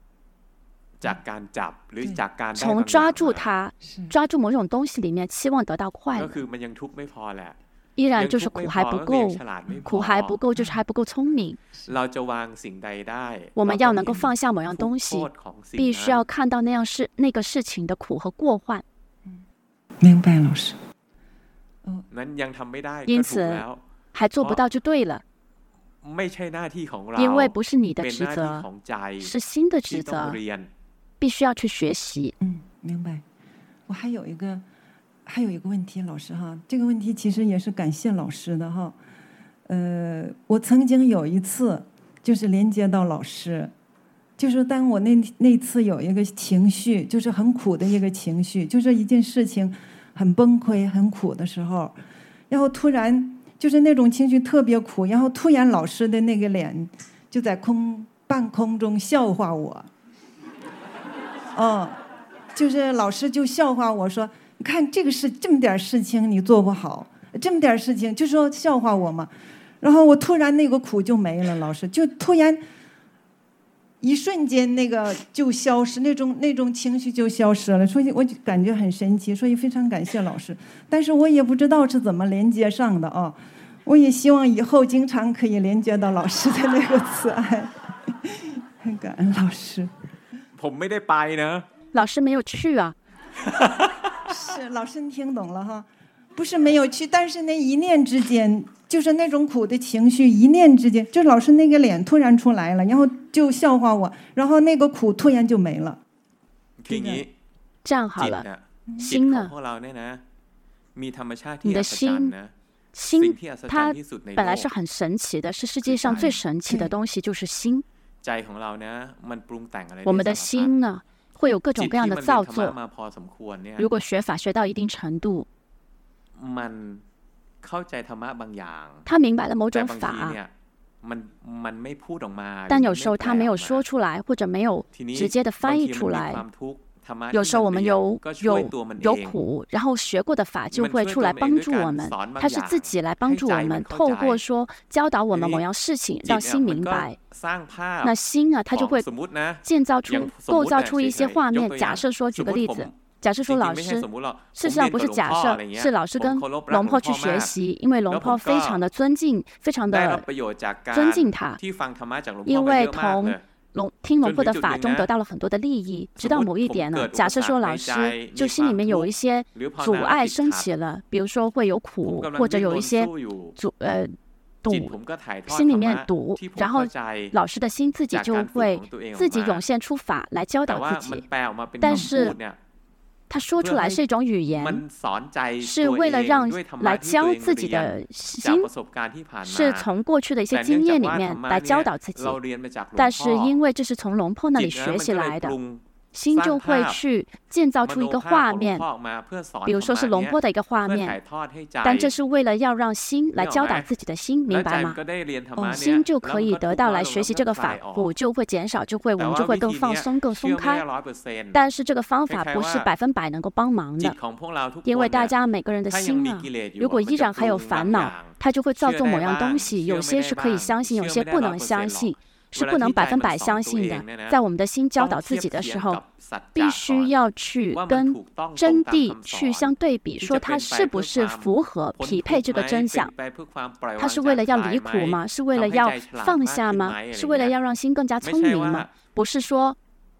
从抓住它、抓住某种东西里面期望得到快乐。依然就是苦还不够，苦还不够，就是还不够聪明。我们要能够放下某样东西，必须要看到那样事那个事情的苦和过患。 明白，老师。 因此还做不到就对了，因为不是你的职责，是心的职责，必须要去学习。 嗯，明白。我还有一个。还有一个问题，老师哈，这个问题其实也是感谢老师的哈。呃，我曾经有一次就是连接到老师，就是当我那那次有一个情绪，就是很苦的一个情绪，就是一件事情很崩溃、很苦的时候，然后突然就是那种情绪特别苦，然后突然老师的那个脸就在空半空中笑话我，哦，就是老师就笑话我说。你看这个事这么点事情你做不好，这么点事情就说笑话我嘛，然后我突然那个苦就没了，老师就突然一瞬间那个就消失，那种那种情绪就消失了，所以我就感觉很神奇，所以非常感谢老师。但是我也不知道是怎么连接上的啊，我也希望以后经常可以连接到老师的那个慈爱。很感恩老师。 老师没有去啊。 是老师，你听懂了哈？ 不是没有去，但是那一念之间，就是那种苦的情绪，一念之间，就老师那个脸突然出来了，然后就笑话我，然后那个苦突然就没了。 这样好了，心呢？你的心，心它本来是很神奇的，是世界上最神奇的东西，就是心。我们的心呢，会有各种各样的造作。如果学法学到一定程度，他明白了某种法，但有时候他没有说出来，或者没有直接的翻译出来。有时候我们有有有苦，然后学过的法就会出来帮助我们，它是自己来帮助我们，透过说教导我们某样事情，让心明白。那心啊，它就会建造出、构造出一些画面。假设说，举个例子，假设说老师，事实上不是假设，是老师跟龙婆去学习，因为龙婆非常的尊敬，非常的尊敬他，因为同。龙听龙婆的法中得到了很多的利益，直到某一点呢，假设说老师就心里面有一些阻碍升起了，比如说会有苦，或者有一些阻呃堵，心里面堵，然后老师的心自己就会自己涌现出法来教导自己，但是他说出来是一种语言，是为了让来教自己的心，是从过去的一些经验里面来教导自己。但是因为这是从龙婆那里学习来的，心就会去建造出一个画面，比如说是龙婆的一个画面，但这是为了要让心来教导自己的心，明白吗？哦，心就可以得到来学习这个法，苦就会减少，就会我们就会更放松、更松开。但是这个方法不是百分百能够帮忙的，因为大家每个人的心啊，如果依然还有烦恼，它就会造作某样东西，有些是可以相信，有些不能相信。是不能百分百相信的。在我们的心教导自己的时候，必须要去跟真谛去相对比，说它是不是符合匹配这个真相。它是为了要离苦吗？是为了要放下吗？是为了要让心更加聪明吗？不是说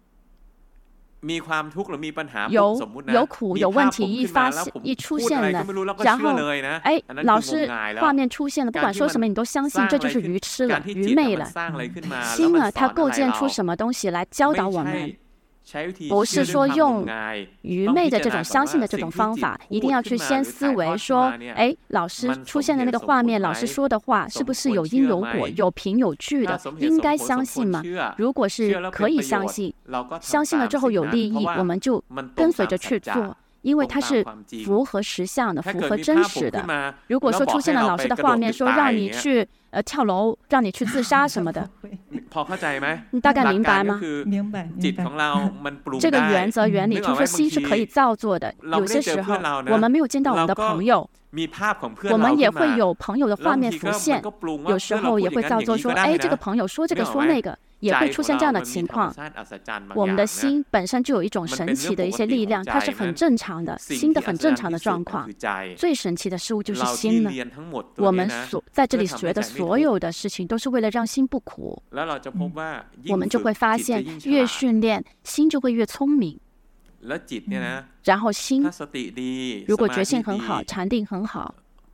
有有苦有问题一发现一出现了，然后哎，老师画面出现了，不管说什么你都相信，这就是愚痴了，愚昧了。心啊，它构建出什么东西来教导我们？不是说用愚昧的这种相信的这种方法，一定要去先思维说，哎，老师出现的那个画面，老师说的话是不是有因有果、有凭有据的？应该相信吗？如果是可以相信，相信了之后有利益，我们就跟随着去做。因为它是符合实相的，符合真实的。如果说出现了老师的画面，说让你去呃跳楼，让你去自杀什么的，你大概明白吗？ 明白，明白。 这个原则原理就是说心是可以造作的。有些时候我们没有见到我们的朋友，我们也会有朋友的画面浮现，有时候也会造作说，哎，这个朋友说这个说那个。也会出现这样的情况，我们的心本身就有一种神奇的一些力量，它是很正常的，心的很正常的状况。最神奇的事物就是心了。我们所在这里学的所有的事情，都是为了让心不苦。我们就会发现，越训练，心就会越聪明。然后心，如果觉性很好，禅定很好，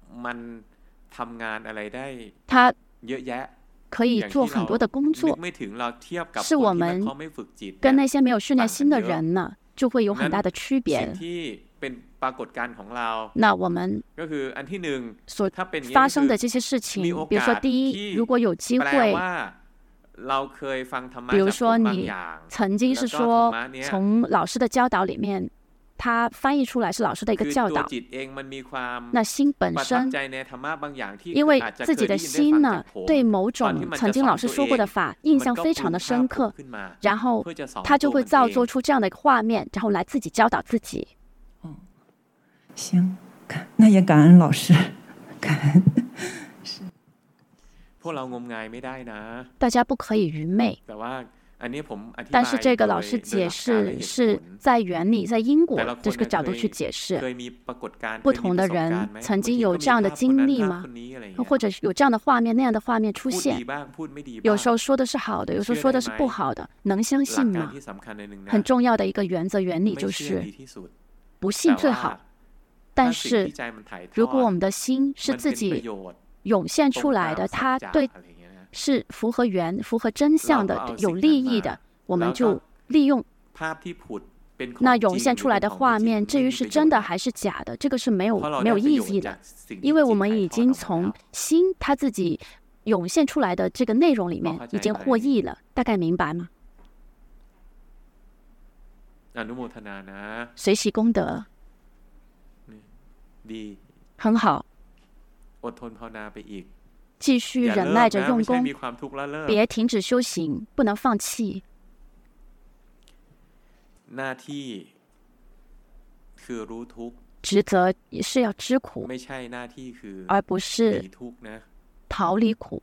它可以做很多的工作，是我们跟那些没有训练心的人呢，就会有很大的区别。那我们所发生的这些事情，比如说第一，如果有机会，比如说你曾经是说从老师的教导里面，他翻译出来是老师的一个教导，那心本身，因为自己的心呢，对某种曾经老师说过的法印象非常的深刻，然后他就会造作出这样的一个画面，然后来自己教导自己。 哦，行，那也感恩老师，感恩。是， 大家不可以愚昧。但是这个老师解释是在原理、在因果的这个角度去解释。不同的人曾经有这样的经历吗？或者有这样的画面、那样的画面出现？有时候说的是好的，有时候说的是不好的，能相信吗？很重要的一个原则原理就是不信最好， 但是如果我们的心是自己涌现出来的，它对是符合原、符合真相的、有利益的，我们就利用那涌现出来的画面。至于是真的还是假的，这个是没有没有意义的，因为我们已经从心它自己涌现出来的这个内容里面已经获益了。大概明白吗？随喜功德，很好，继续忍耐着用功，别停止修行，不能放弃。职责是要知苦，而不是逃离苦。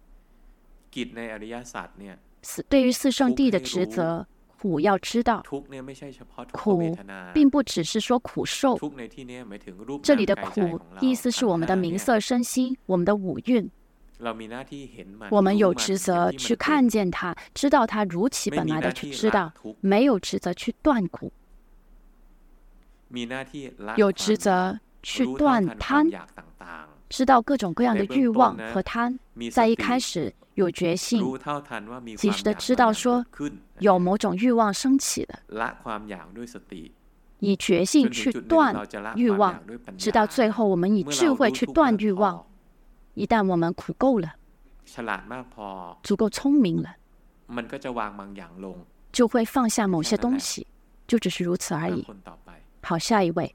对于四圣谛的职责，苦要知道，苦并不只是说苦受，这里的苦意思是我们的名色身心，我们的五蕴。我们有职责去看见它，知道它如其本来的去知道，没有职责去断苦，有职责去断贪，知道各种各样的欲望和贪。在一开始有觉性，及时的知道说有某种欲望升起了，以觉性去断欲望，直到最后我们以智慧去断欲望。一旦我们苦够了，足够聪明了，就会放下某些东西，就只是如此而已。好，下一位。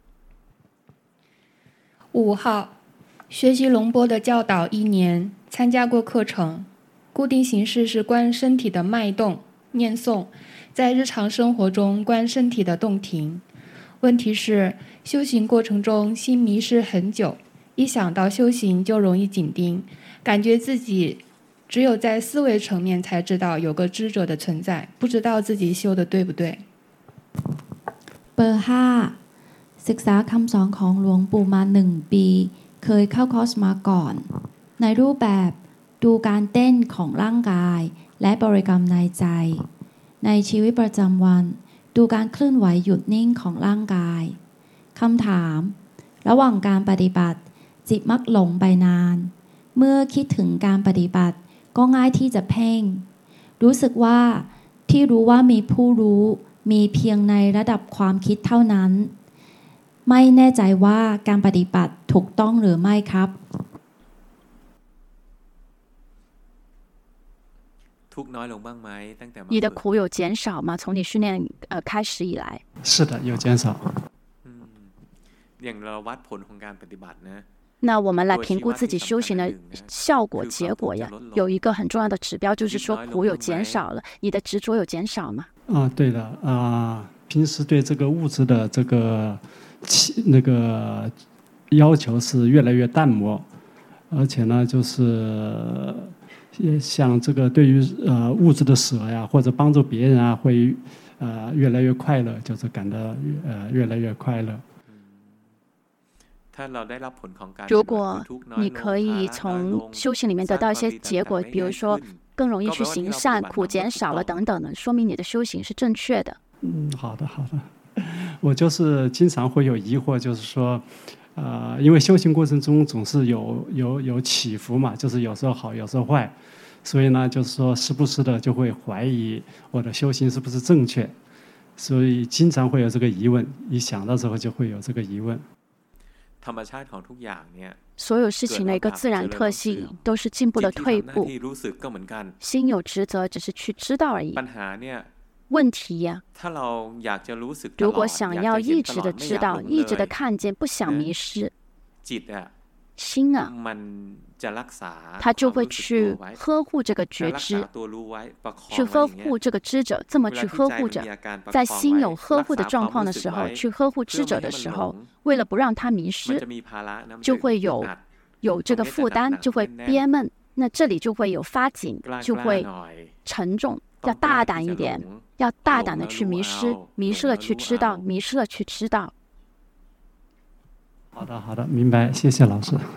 五号，学习龙波的教导一年，参加过课程。固定形式是观身体的脉动、念诵，在日常生活中观身体的动停。问题是，修行过程中心迷失很久，一想到修行就容易紧盯，感觉自己只有在思维层面才知道有个知者的存在，不知道自己修的对不对。 เบอร์ห้าศึกษาคำสอนของหลวงปู่มาหนึ่งปีเคยเข้าคอร์สมาก่อนในรูปแบบดูการเต้นของร่างกายและบริกรรมในใจในชีวิตประจำวันดูการเคลื่อนไหวหยุดนิ่งของร่างกายคำถามระหว่างการปฏิบัติจิตมักหลงไปนานเมื่อคิดถึงการปฏิบัติก็ง่ายที่จะเพ่งรู้สึกว่าที่รู้ว่ามีผู้รู้มีเพียงในระดับความคิดเท่านั้นไม่แน่ใจว่าการปฏิบัติถูกต้องหรือไม่ครับ你的苦有减少吗？从你训练呃开始以来？ 是的，有减少。 那我们来评估自己修行的效果结果呀，有一个很重要的指标，就是说苦有减少了。你的执着有减少吗？ 啊，对的啊、呃，平时对这个物质的这个那个要求是越来越淡漠，而且呢，就是也像这个对于呃物质的舍呀，或者帮助别人啊，会呃越来越快乐，就是感到呃越来越快乐。 如果你可以从修行里面得到一些结果，比如说更容易去行善，苦减少了等等的，说明你的修行是正确的。 嗯，好的好的。我就是经常会有疑惑，就是说，呃，因为修行过程中总是有有有起伏嘛，就是有时候好，有时候坏，所以呢，就是说时不时的就会怀疑我的修行是不是正确，所以经常会有这个疑问，一想到之后就会有这个疑问。 所有事情的一个自然特性都是进步的退步，心有职责只是去知道而已。问题呀、啊，如果想要一直的知道，一直的看见，不想迷失，心啊，他就会去呵护这个觉知，去呵护这个知者，这么去呵护着。在心有呵护的状况的时候，去呵护知者的时候，为了不让他迷失，就会有有这个负担，就会憋闷。那这里就会有发紧，就会沉重。要大胆一点，要大胆的去迷失，迷失了去知道，迷失了去知道。 好的，好的，明白，谢谢老师。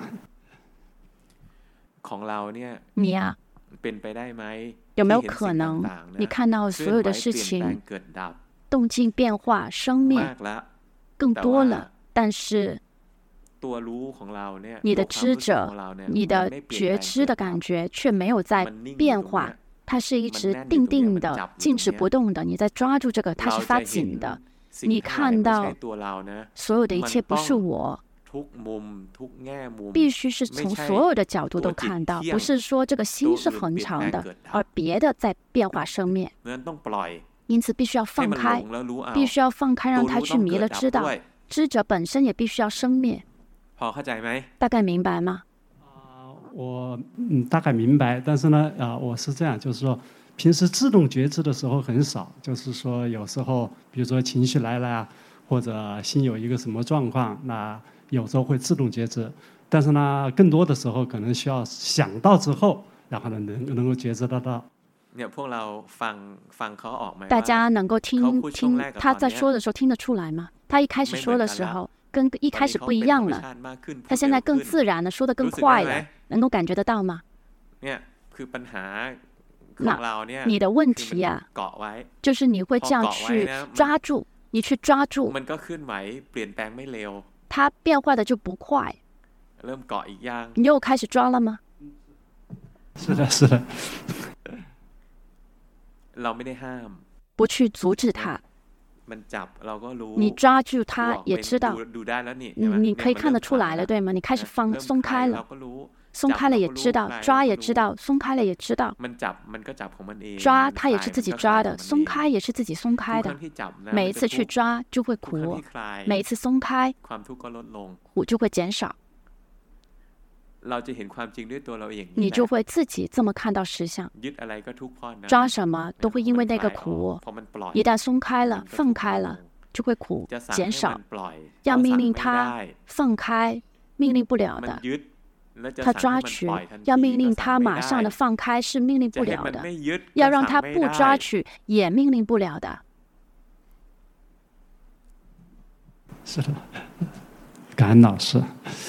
你呀、啊，有没有可能你看到所有的事情动静变化，生命更多了，但是你的知者，你的觉知的感觉却没有在变化，它是一直定定的、静止不动的。你在抓住这个，它是发紧的。你看到所有的一切不是我，必须是从所有的角度都看到，不是说这个心是恒常的，而别的在变化生灭。因此必须要放开，必须要放开，让它去迷了知道。知者本身也必须要生灭。大概明白吗？ 啊，我嗯大概明白，但是呢，啊，我是这样，就是说，平时自动觉知的时候很少，就是说有时候，比如说情绪来了啊，或者心有一个什么状况，那有时候会自动觉知，但是呢，更多的时候可能需要想到之后，然后呢能能够觉知得到。 大家能够听听他在说的时候听得出来吗？他一开始说的时候跟一开始不一样了，他现在更自然了，说得更快了，能够感觉得到吗？那你的问题啊，就是你会这样去抓住，你去抓住，它变化的就不快。你又开始抓了吗？ 是的，是的。 不去阻止它，你抓住它也知道，你你可以看得出来了，对吗？你开始放松开了，松开了也知道，抓也知道，松开了也知道。抓它也是自己抓的，松开也是自己松开的。每一次去抓就会苦，每一次松开，苦就会减少。你就会自己这么看到实相，抓什么都会因为那个苦，一旦松开了放开了就会苦减少。要命令他放开，命令不了的，他抓取，要命令他马上的放开是命令不了的，要让他不抓取也命令不了的。 是的，感恩老师。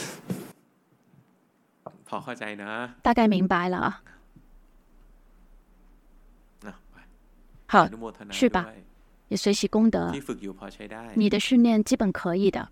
大概明白了啊。好，去吧，也随喜功德。你的训练基本可以的。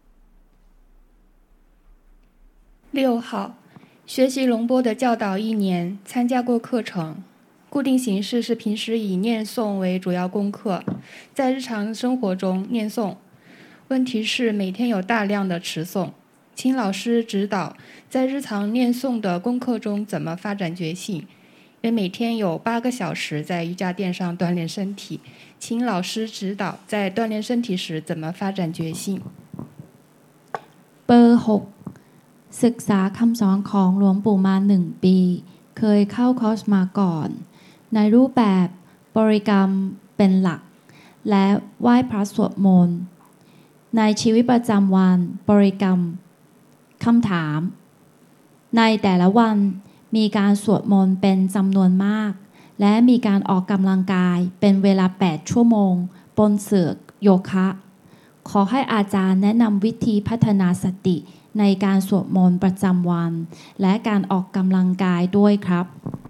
六号，学习龙波的教导一年，参加过课程。固定形式是平时以念诵为主要功课，在日常生活中念诵。问题是每天有大量的持诵。请老师指导，在日常念诵的功课中怎么发展觉性？因为每天有八个小时在瑜伽垫上锻炼身体，请老师指导，在锻炼身体时怎么发展觉性。 เบอร์หกศึกษาคำสอนของหลวงปู่มาหนึ่งปีเคยเข้าคอร์สมาก่อนในรูปแบบบริกรรมเป็นหลักและไหว้พระสวดมนต์ในชีวิตประจำวันบริกรรมคำถามในแต่ละวันมีการสวดมนต์เป็นจำนวนมากและมีการออกกำลังกายเป็นเวลาแปดชั่วโมงบนเสื่อโยคะขอให้อาจารย์แนะนำวิธีพัฒนาสติในการสวดมนต์ประจำวันและการออกกำลังกายด้วยครับ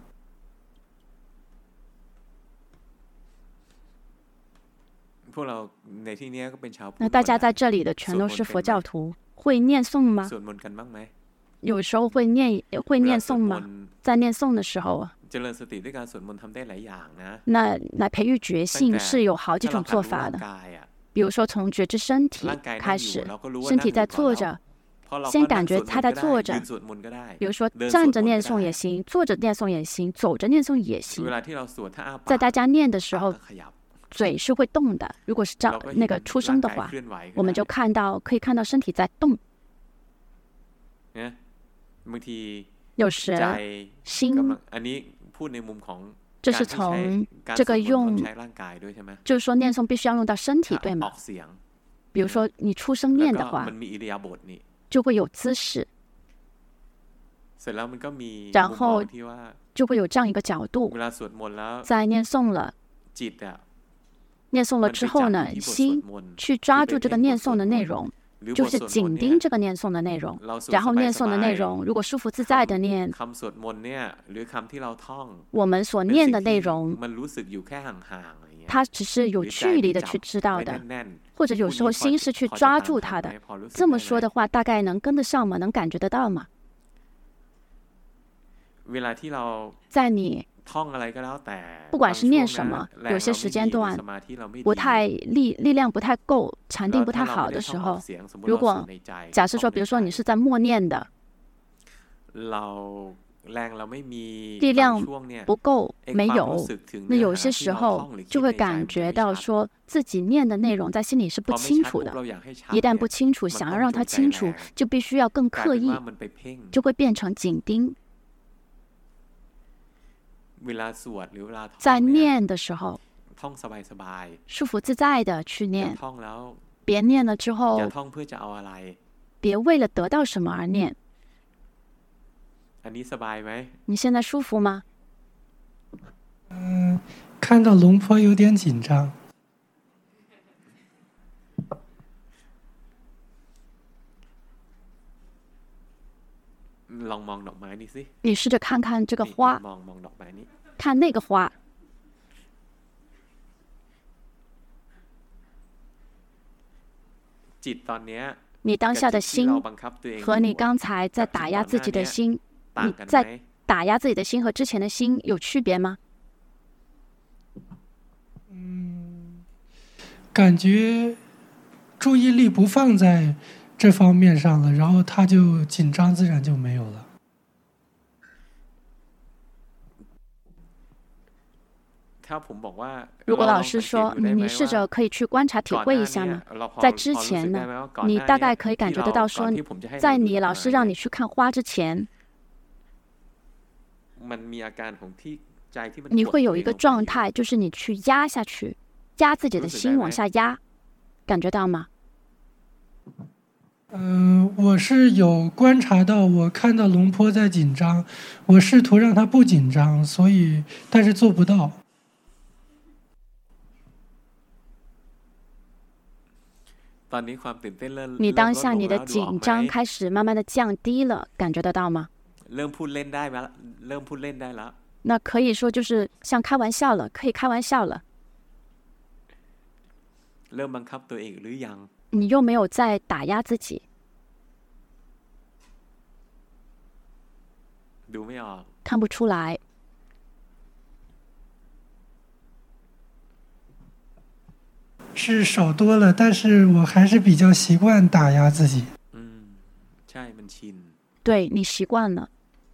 那大家在这里的全都是佛教徒，会念诵吗？有时候会念会念诵吗？在念诵的时候，那来培育觉性是有好几种做法的。比如说从觉知身体开始，身体在坐着，先感觉他在坐着。比如说站着念诵也行，坐着念诵也行，走着念诵也行。在大家念的时候，嘴是会动的，如果是照那个出声的话，我们就看到可以看到身体在动。有时心，这是从这个用，就是说念诵必须要用到身体，对吗？比如说你出声念的话，就会有姿势，然后就会有这样一个角度。在念诵了。念诵了之后呢，心去抓住这个念诵的内容，就是紧盯这个念诵的内容。然后念诵的内容，如果舒服自在的念，我们所念的内容， 他只是有距离的去知道的，或者有时候心是去抓住他的。这么说的话，大概能跟得上吗？能感觉得到吗？在你不管是念什么，有些时间段不太力力量不太够，禅定不太好的时候，如果假设说，比如说你是在默念的，力量不够，没有，那有些时候就会感觉到说自己念的内容在心里是不清楚的。一旦不清楚，想要让它清楚，就必须要更刻意，就会变成紧盯。在念的时候，舒服自在的去念，别念了之后，别为了得到什么而念。你现在舒服吗？ 嗯，看到龙婆有点紧张。 你试着看看这个花，看那个花。你当下的心和你刚才在打压自己的心，你在打压自己的心和之前的心有区别吗？ 嗯，感觉注意力不放在这方面上了，然后他就紧张，自然就没有了。 如果老师说你试着可以去观察体会一下呢，在之前呢，你大概可以感觉得到说，在你老师让你去看花之前，你会有一个状态，就是你去压下去，压自己的心往下压，感觉到吗？ 嗯、呃，我是有观察到，我看到龙坡在紧张，我试图让他不紧张，所以但是做不到。 你当下你的紧张开始慢慢的降低了，感觉得到吗？那可以说就是像开玩笑了，可以开玩笑了。你又没有在打压自己，看不出来。 是少多了，但是我还是比较习惯打压自己。 对，你习惯了。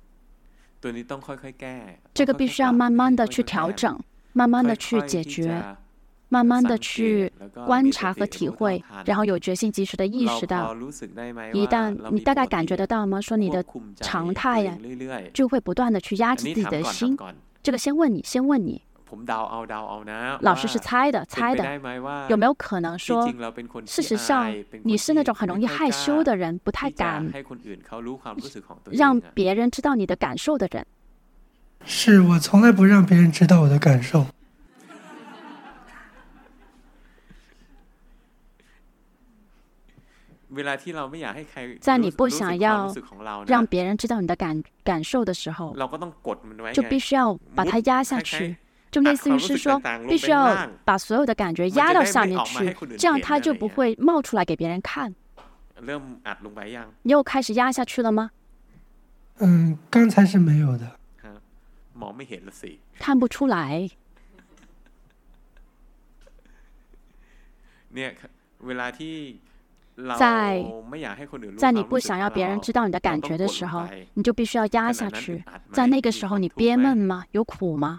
这个必须要慢慢的去调整，慢慢的去解决，慢慢的去观察和体会，然后有决心及时的意识到。一旦你大概感觉得到吗？说你的常态呀，就会不断的去压制自己的心。这个先问你，先问你。老师是猜的，猜的。有没有可能说，事实上你是那种很容易害羞的人，不太敢让别人知道你的感受的人？ 是，我从来不让别人知道我的感受。 在你不想要让别人知道你的感感受的时候，就必须要把它压下去。就类似于是说，必须要把所有的感觉压到下面去，这样它就不会冒出来给别人看。你又开始压下去了吗？ 嗯，刚才是没有的。 看不出来。在在你不想要别人知道你的感觉的时候，你就必须要压下去。在那个时候，你憋闷吗？有苦吗？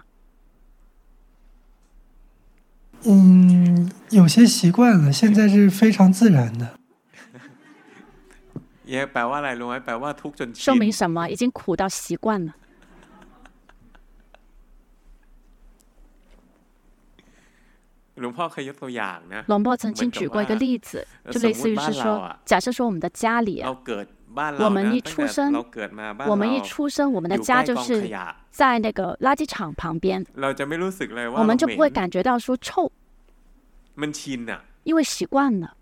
嗯，有些习惯了，现在是非常自然的。 说明什么？已经苦到习惯了。龙波曾经举过一个例子，就类似于是说，假设说我们的家里啊，我们一出生，我们一出生，我们的家就是在那个垃圾场旁边，我们就不会感觉到说臭，因为习惯了。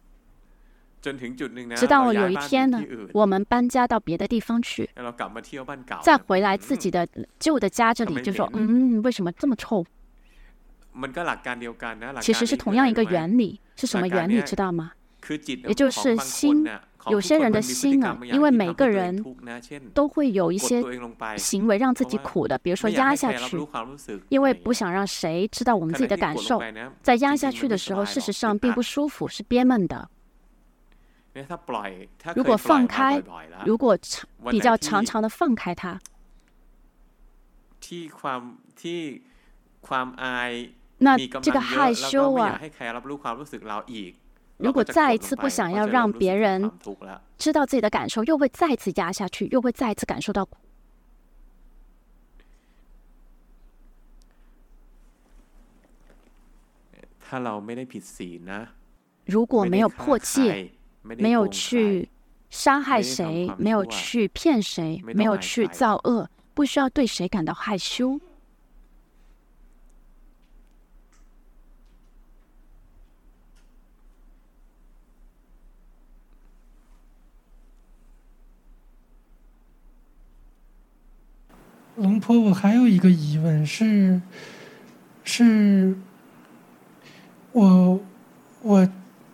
直到有一天呢，我们搬家到别的地方去，再回来自己的旧的家这里，就说，嗯，为什么这么臭？ 其实是同样一个原理，是什么原理知道吗？也就是心，有些人的心呢，因为每个人都会有一些行为让自己苦的，比如说压下去，因为不想让谁知道我们自己的感受，在压下去的时候，事实上并不舒服，是憋闷的。如果放开，如果比较常常的放开它，那这个害羞啊，如果再一次不想要让别人知道自己的感受，又会再一次压下去，又会再一次感受到苦。如果没有破戒，没有去杀害谁，没有去骗谁，没有去造恶，不需要对谁感到害羞。 龙婆，我还有一个疑问是，是我我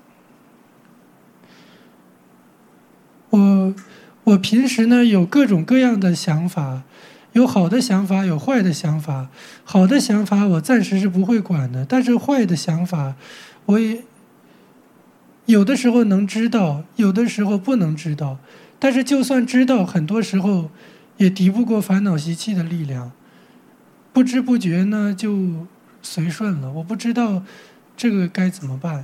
我我平时呢有各种各样的想法，有好的想法，有坏的想法。好的想法我暂时是不会管的，但是坏的想法，我也有的时候能知道，有的时候不能知道。但是就算知道，很多时候也敌不过烦恼习气的力量，不知不觉呢就随顺了。我不知道这个该怎么办。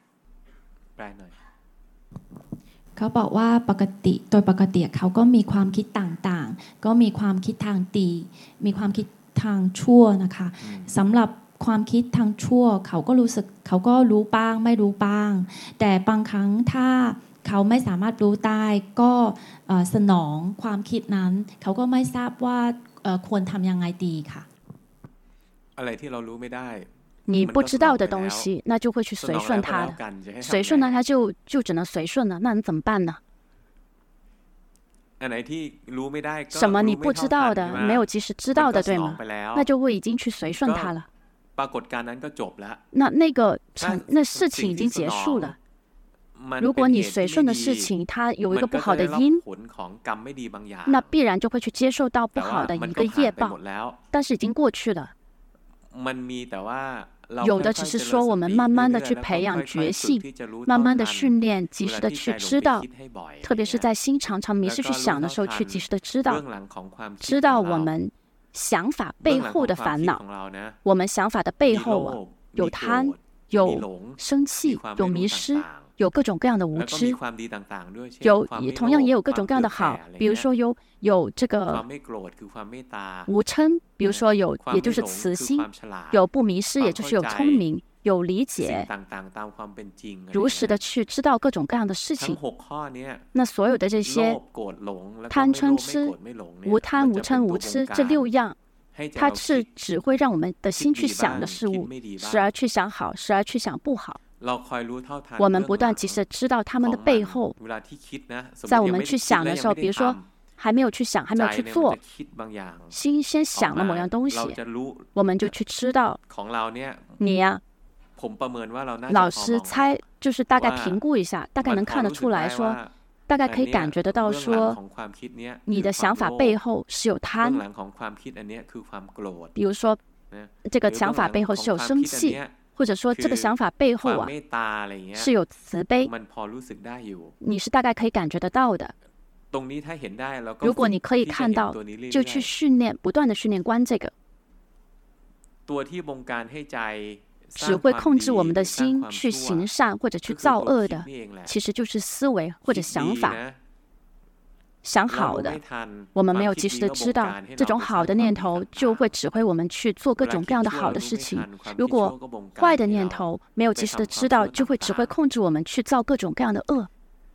เขาบอกว่าปกติโดยปกติเขาก็มีความคิดต่างๆก็มีความคิดทางดีมีความคิดทางชั่วนะคะสำหรับความคิดทางชั่วเขาก็รู้สึกเขาก็รู้บ้างไม่รู้บ้างแต่บางครั้งถ้าเขาไม่สามารถรู้ได้ก็สนองความคิดนั้นเขาก็ไม่ทราบว่าควรทำยังไงดีค่ะอะไรที่เรารู้ไม่ได้你不知道的东西，那就会去随顺它的，随顺呢，它就就只能随顺了。那你怎么办呢？什么你不知道的，没有及时知道的，对吗？那就会已经去随顺它了。那那个成，那事情已经结束了。如果你随顺的事情，它有一个不好的因，那必然就会去接受到不好的一个业报，但是已经过去了。有的只是说我们慢慢的去培养觉性，慢慢的训练，及时的去知道，特别是在心常常迷失去想的时候，去及时的知道，知道我们想法背后的烦恼。我们想法的背后啊，有贪，有生气，有迷失，有各种各样的无知，有也同样也有各种各样的好，比如说有有这个无嗔，比如说有也就是慈心，有不迷失，也就是有聪明，有理解，如实的去知道各种各样的事情。那所有的这些贪嗔痴、无贪无嗔无痴这六样，它是只会让我们的心去想的事物，时而去想好，时而去想不好。我们不断及时知道他们的背后，在我们去想的时候，比如说还没有去想，还没有去做，心先想了某样东西，我们就去知道你呀、啊，老师猜就是大概评估一下，大概能看得出来说，大概可以感觉得到说，你的想法背后是有贪，比如说这个想法背后是有生气。或者说这个想法背后啊是有慈悲，你是大概可以感觉得到的。如果你可以看到，就去训练，不断的训练观这个。只会控制我们的心去行善或者去造恶的，其实就是思维或者想法。想好的，我们没有及时的知道，这种好的念头就会指挥我们去做各种各样的好的事情。如果坏的念头没有及时的知道，就会只会控制我们去造各种各样的恶。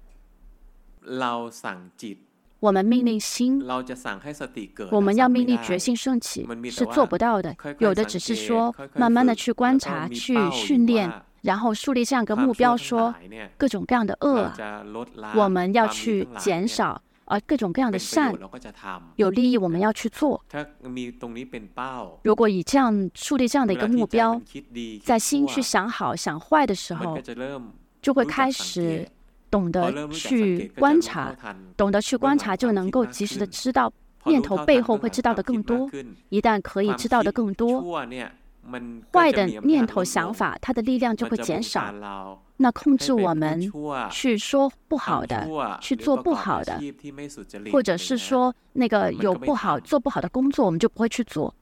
我们命令心，我们要命令觉性升起，是做不到的。有的只是说，慢慢的去观察、去训练，然后树立这样一个目标，说各种各样的恶，我们要去减少。 而各种各样的善有利益，我们要去做。如果以这样树立这样的一个目标，在心去想好想坏的时候，就会开始懂得去观察，懂得去观察，就能够及时的知道念头背后会知道的更多。一旦可以知道的更多，坏的念头想法，它的力量就会减少。那控制我们去说不好的，去做不好的，或者是说那个有不好做不好的工作，我们就不会去做。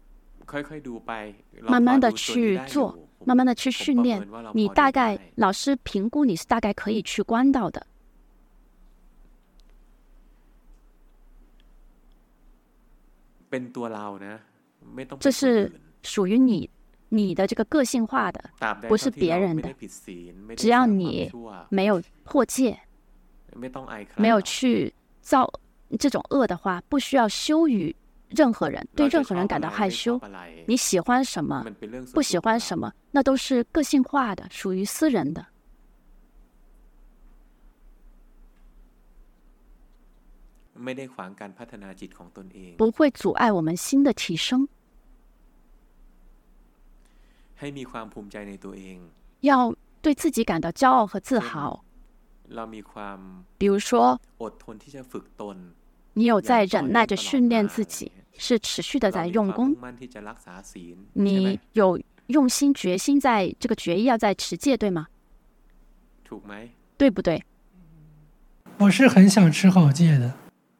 慢慢的去做，慢慢的去训练，你大概老师评估你是大概可以去关到的。这是属于你。你的这个个性化的，不是别人的。只要你没有破戒，没有去造这种恶的话，不需要羞于任何人，对任何人感到害羞。你喜欢什么，不喜欢什么，那都是个性化的，属于私人的。不会阻碍我们心的提升。要对自己感到骄傲和自豪。比如说，你有在忍耐着训练自己，是持续的在用功。你有用心决心在这个决意要在持戒，对吗？对不对？ 我是很想持好戒的。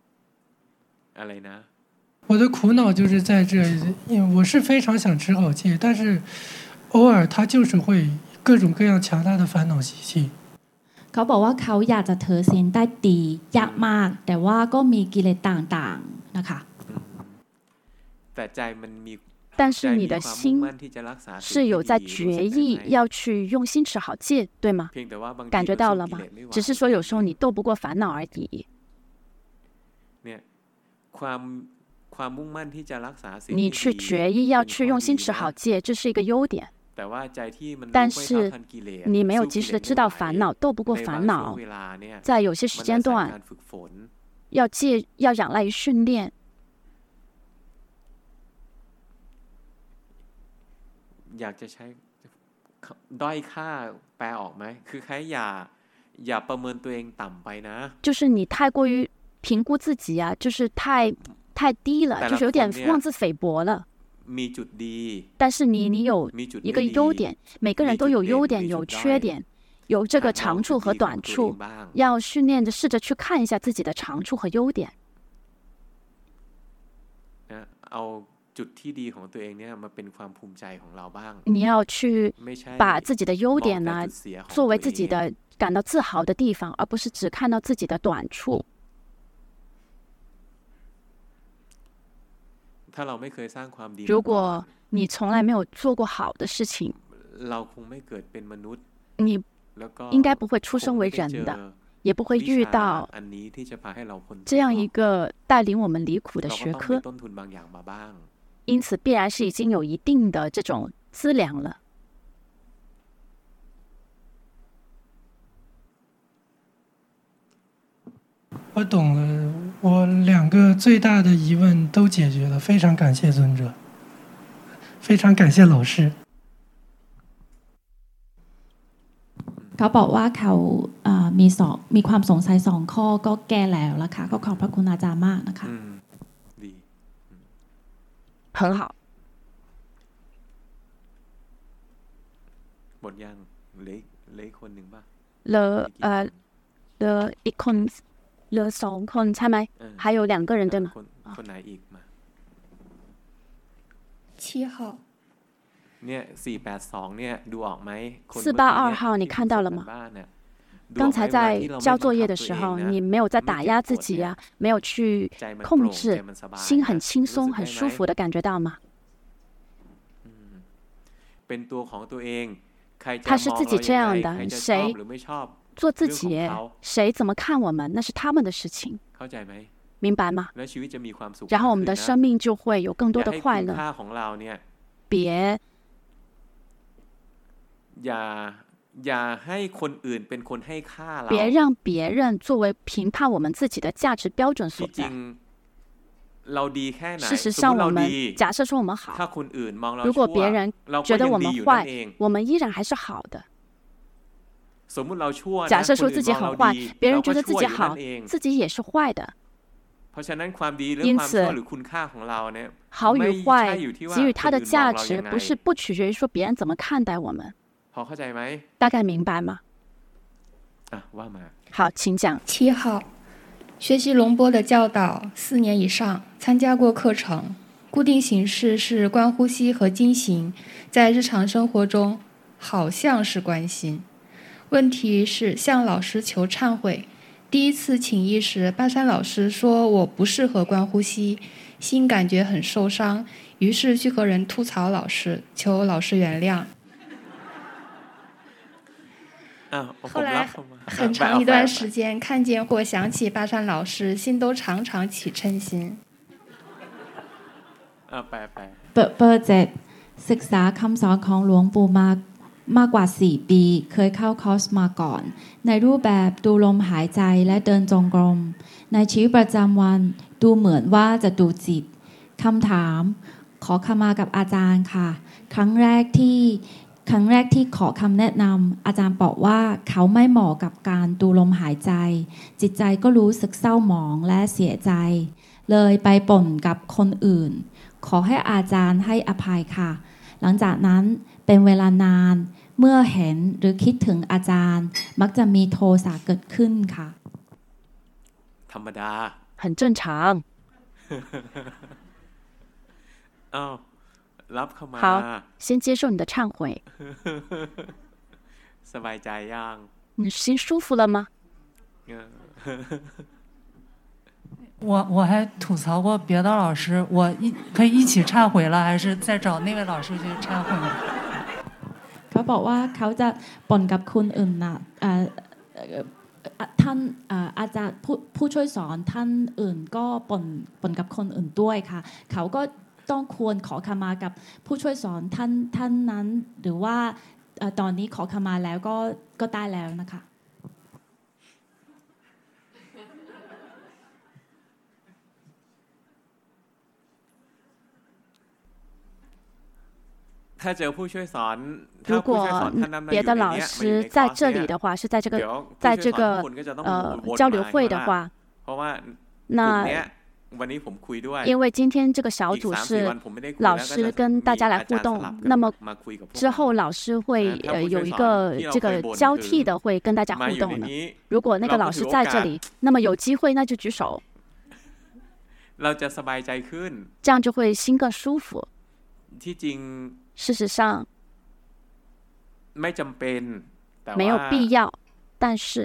我的苦恼就是在这，因为我是非常想持好戒，但是偶尔他就是会各种各样强大的烦恼习气。 เขาบอกว่าเขาอยากจะถือศีลได้ดียากมากแต่ว่าก็มีกิเลสต่างๆนะคะ但是你的心是有在决意要去用心持好戒，对吗？感觉到了吗？只是说有时候你斗不过烦恼而已。你去决意要去用心持好戒，这是一个优点。但是你没有及时的知道烦恼，斗不过烦恼，在有些时间段要戒，要仰赖于训练。 อยากจะใช้ด้อยค่าแปลออกไหมคือใครอย่าอย่าประเมินตัวเองต่ำไปนะ就是你太过于评估自己啊，就是太太低了，就是有点妄自菲薄了。但是你你有一个优点，每个人都有优点有缺点，有这个长处和短处，要训练着试着去看一下自己的长处和优点。你要去把自己的优点呢作为自己的感到自豪的地方，而不是只看到自己的短处。如果你从来没有做过好的事情，你应该不会出生为人的，也不会遇到这样一个带领我们离苦的学科。因此必然是已经有一定的这种资粮了。 我懂了，我两个最大的疑问都解决了，非常感谢尊者，非常感谢老师。 เขาบอกว่าเขามีสองมีความสงสัยสองข้อก็แก้แล้วละค่ะก็ขอบพระคุณอาจารย์มากนะคะ很好。 หมดยังเหลือเหลือคนหนึ่งป่ะเหลือเอ่อเหลืออีกคนเหลือสองคนใช่ไหม还有两个人对吗คนไหนอีกมา七号เนี่ยสี่แปดสองเนี่ยดูออกไหม四八二号你看到了吗？刚才在交作业的时候，你没有在打压自己啊，没有去控制，心很轻松、很舒服的感觉到吗？他是自己这样的，谁做自己，谁怎么看我们，那是他们的事情，明白吗？然后我们的生命就会有更多的快乐。别别让别人作为评判我们自己的价值标准所在。事实上，我们假设说我们好，如果别人觉得我们坏，我们依然还是好的。假设说自己很坏，别人觉得自己好，自己也是坏的。因此，好与坏给予它的价值，不是不取决于说别人怎么看待我们。大概明白吗？好，请讲。 七号，学习龙波的教导四年以上，参加过课程，固定形式是观呼吸和经行，在日常生活中好像是观心。问题是向老师求忏悔。第一次请益时，巴山老师说我不适合观呼吸，心感觉很受伤，于是去和人吐槽老师，求老师原谅。后来很长一段时间，看见或想起巴山老师，心都常常起嗔心。 เปิดเปิดเจ็ดศึกษาคำสอนของหลวงปู่มากมากกว่าสี่ปีเคยเข้าคอร์สมาก่อนในรูปแบบดูลมหายใจและเดินจงกรมในชีวิตประจำวันดูเหมือนว่าจะดูจิตคำถามขอขมากับอาจารย์ค่ะครั้งแรกที่ครั้งแรกที่ขอคำแนะนำอาจารย์บอกว่าเขาไม่เหมาะกับการดูลมหายใจจิตใจก็รู้สึกเศร้าหมองและเสียใจเลยไปป่นกับคนอื่นขอให้อาจารย์ให้อภัยค่ะหลังจากนั้นเป็นเวลานานเมื่อเห็นหรือคิดถึงอาจารย์มักจะมีโทสะเกิดขึ้นค่ะธรรมดา很正常อ้าวรับเข้ามา好先接受你的忏悔สบายใจยัง你心舒服了吗我我还吐槽过别的老师，我一可以一起忏悔了，还是再找那位老师去忏悔呢？ เขาบอกว่าเขาจะปนกับคนอื่นนะท่านอาจารย์ผู้ผู้ช่วยสอนท่านอื่นก็ปนปนกับคนอื่นด้วยค่ะเขาก็ต้องควรขอขมากับผู้ช่วยสอนท่านท่านนั้นหรือว่าตอนนี้ขอขมาแล้วก็ก็ได้แล้วนะคะ如果别的老师在这里的话，是在这个在这个呃交流会的话，那因为今天这个小组是老师跟大家来互动，那么之后老师会呃有一个这个交替的会跟大家互动的。如果那个老师在这里，那么有机会那就举手，这样就会心更舒服。事实上没有必要，但是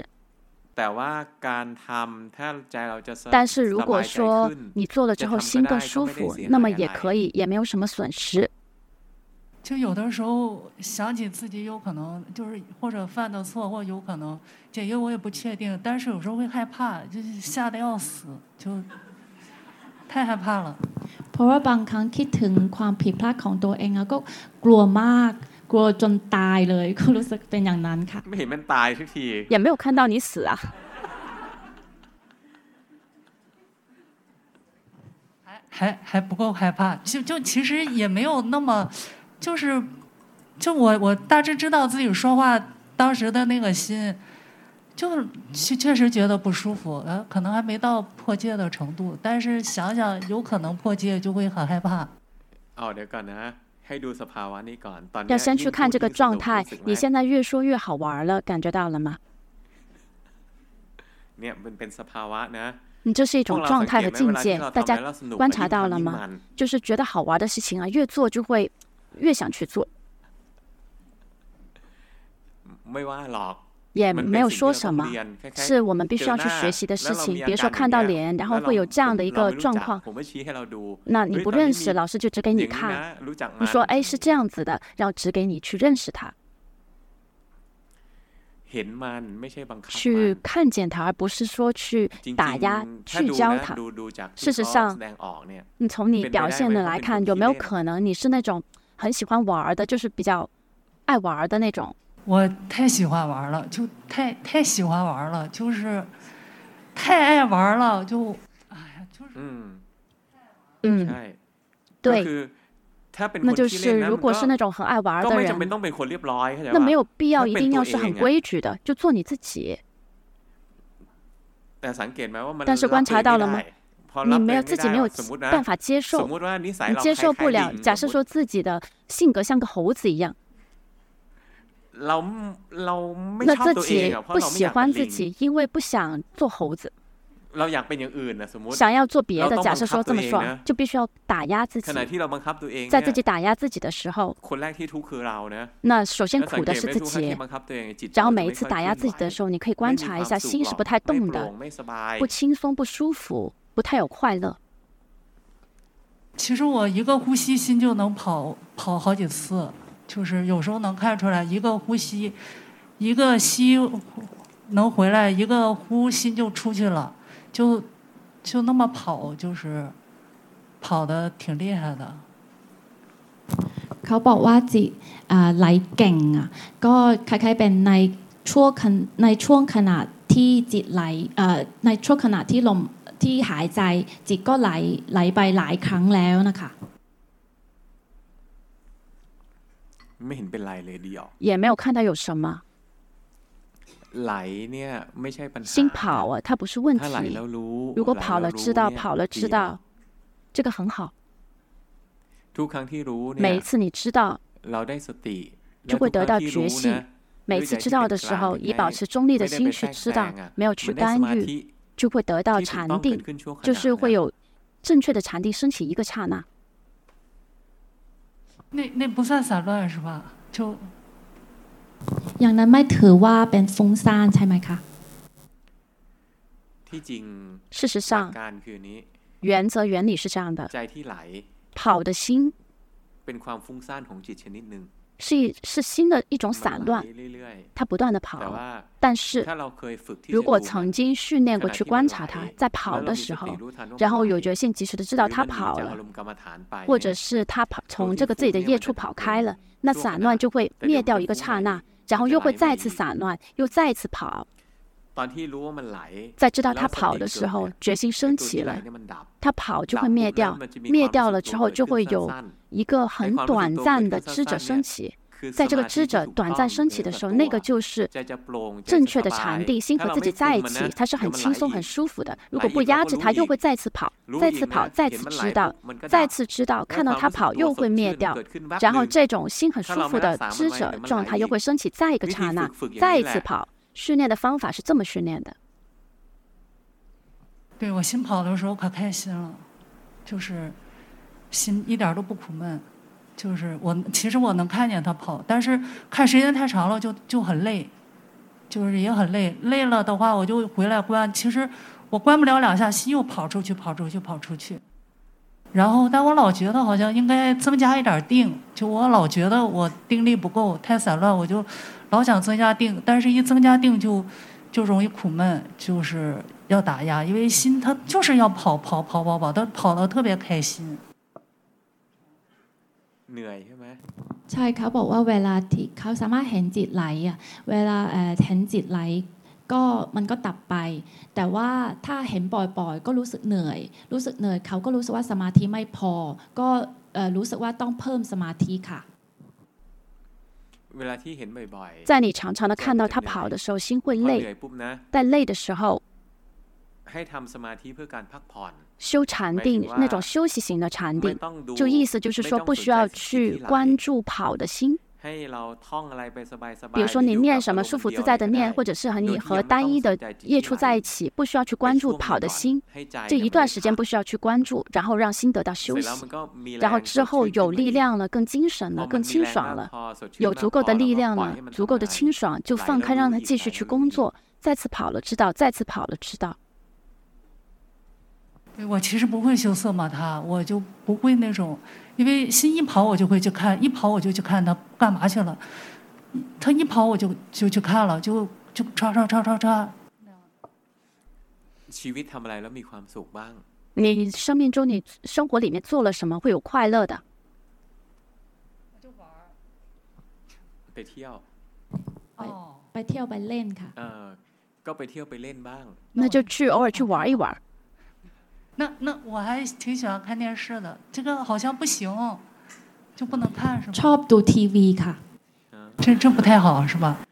但是如果说你做了之后心更舒服，那么也可以，也没有什么损失。 就有的时候想起自己有可能就是或者犯的错，或有可能这个我也不确定，但是有时候会害怕，就是吓得要死，就太害怕了。 เพราะว่าบางครั้งคิดถึงความผิดพลาดของตัวเองแล้วก็กลัวมากกลัวจนตายเลยก็รู้สึกเป็นอย่างนั้นค่ะไม่เห็นมันตายสักที也没有看到你死啊还还还不够害怕就就其实也没有那么就是就我我大致知道自己说话当时的那个心就确实觉得不舒服，呃，可能还没到破戒的程度，但是想想有可能破戒，就会很害怕。 哦，เดี๋ยวก่อนนะให้ดูสภาวะนี้ก่อนตอนนี้要先去看这个状态，你现在越说越好玩了，感觉到了吗？ เนี่ยมันเป็นสภาวะนะ你这是一种状态和境界，大家观察到了吗？就是觉得好玩的事情啊，越做就会越想去做。 ไม่ว่าหรอก也没有说什么，是我们必须要去学习的事情。比如说看到脸，然后会有这样的一个状况，那你不认识，老师就指给你看。你说，哎，是这样子的，然后指给你去认识它，去看见它，而不是说去打压、去教它。事实上，你从你表现的来看，有没有可能你是那种很喜欢玩的，就是比较爱玩的那种？ 我太喜欢玩了，就太太喜欢玩了，就是太爱玩了，就哎呀，就是嗯嗯，对。那就是如果是那种很爱玩的人，那没有必要一定要是很规矩的，就做你自己。但是观察到了吗？你没有自己没有办法接受，你接受不了。假设说自己的性格像个猴子一样，那自己不喜欢自己，因为不想做猴子。想要做别的，假设说这么说，就必须要打压自己。在自己打压自己的时候，那首先苦的是自己。然后每一次打压自己的时候，你可以观察一下，心是不太动的，不轻松、不舒服，不太有快乐。 其实我一个呼吸，心就能跑跑好几次，就是有时候能看出来，一个呼吸，一个吸能回来，一个呼心就出去了。就就那么跑，就是跑得挺厉害的。 เขาบอกว่าจิตไหลเก่งอ่ะก็คล้ายๆเป็นในช่วงในช่วงขณะที่จิตไหลในช่วงขณะที่ลมที่หายใจจิตก็ไหลไหลไปหลายครั้งแล้วนะคะไม่เห็นเป็นไรเลยเดียว也没有看到有什么ไหลเนี่ยไม่ใช่ปัญหา心跑啊它不是问题如果跑了知道跑了知道这个很好ทุกครั้งที่รู้เนี่ย每一次你知道เราได้สติ就会得到觉性每次知道的时候以保持中立的心去知道没有去干预就会得到禅定就是会有正确的禅定升起一个刹那那那不算散乱是吧就อย่างนั้นไม่ถือว่าเป็นฟุ้งซ่านใช่ไหมคะที่จริง事实上原则原理是这样的ใจที่ไหล跑的心เป็นความฟุ้งซ่านของจิตชนิดนึง是是心的一种散乱它不断的跑但是如果曾经训练过去观察它在跑的时候然后有决心及时的知道它跑了或者是它跑从这个自己的业处跑开了那散乱就会灭掉一个刹那然后又会再次散乱又再次跑在知道他跑的时候决心升起了他跑就会灭掉灭掉了之后就会有一个很短暂的知者升起在这个知者短暂升起的时候那个就是正确的禅定心和自己在一起它是很轻松很舒服的如果不压制它又会再次跑再次跑再次知道再次知道看到他跑又会灭掉然后这种心很舒服的知者状态又会升起再一个刹那再一次跑训练的方法是这么训练的对我心跑的时候可开心了就是心一点都不苦闷就是我其实我能看见他跑但是看时间太长了就就很累就是也很累累了的话我就回来关其实我关不了两下心又跑出去跑出去跑出去然后但我老觉得好像应该增加一点定就我老觉得我定力不够太散乱我就老想增加定但是一增加定就就容易苦闷就是要打压因为心它就是要跑跑跑跑跑它跑得特别开心เหนื่อยใช่ไหมใช่เขาบอกว่าเวลาที่เขาสามารถเห็นจิตไหลอ่ะเวลาเห็นจิตไหลก็มันก็ดับไปแต่ว่าถ้าเห็นบ่อยๆก็รู้สึกเหนื่อยรู้สึกเหนื่อยเขาก็รู้สึกว่าสมาธิไม่พอก็รู้สึกว่าต้องเพิ่มสมาธิค่ะเวลาที่เห็นบ่อยๆ在你常常的看到他跑的时候心会累在累的时候ให้ทำสมาธิเพื่อการพักผ่อน修禅定那种休息型的禅定就意思就是说不需要去关注跑的心比如说你念什么舒服自在的念或者是和你和单一的业处在一起不需要去关注跑的心这一段时间不需要去关注然后让心得到休息然后之后有力量了更精神了更清爽了有足够的力量了足够的清爽就放开让他继续去工作再次跑了知道再次跑了知道我其实不会羞涩嘛他我就不会那种因为心一跑我就会去看一跑我就去看他干嘛去了他一跑我就就去看了就就叉叉叉叉叉ชีวิตทำอะไรแล้วมีความสุขบ้าง你生命中你生活里面做了什么会有快乐的ไปเที่ยวไปเที่ยวไปเล่นค่ะก็ไปเที่ยวไปเล่นบ้าง那就去偶尔去玩一玩那那我还挺喜欢看电视的，这个好像不行，就不能看是吗？ ชอบดูทีวีค่ะ这这不太好是吧？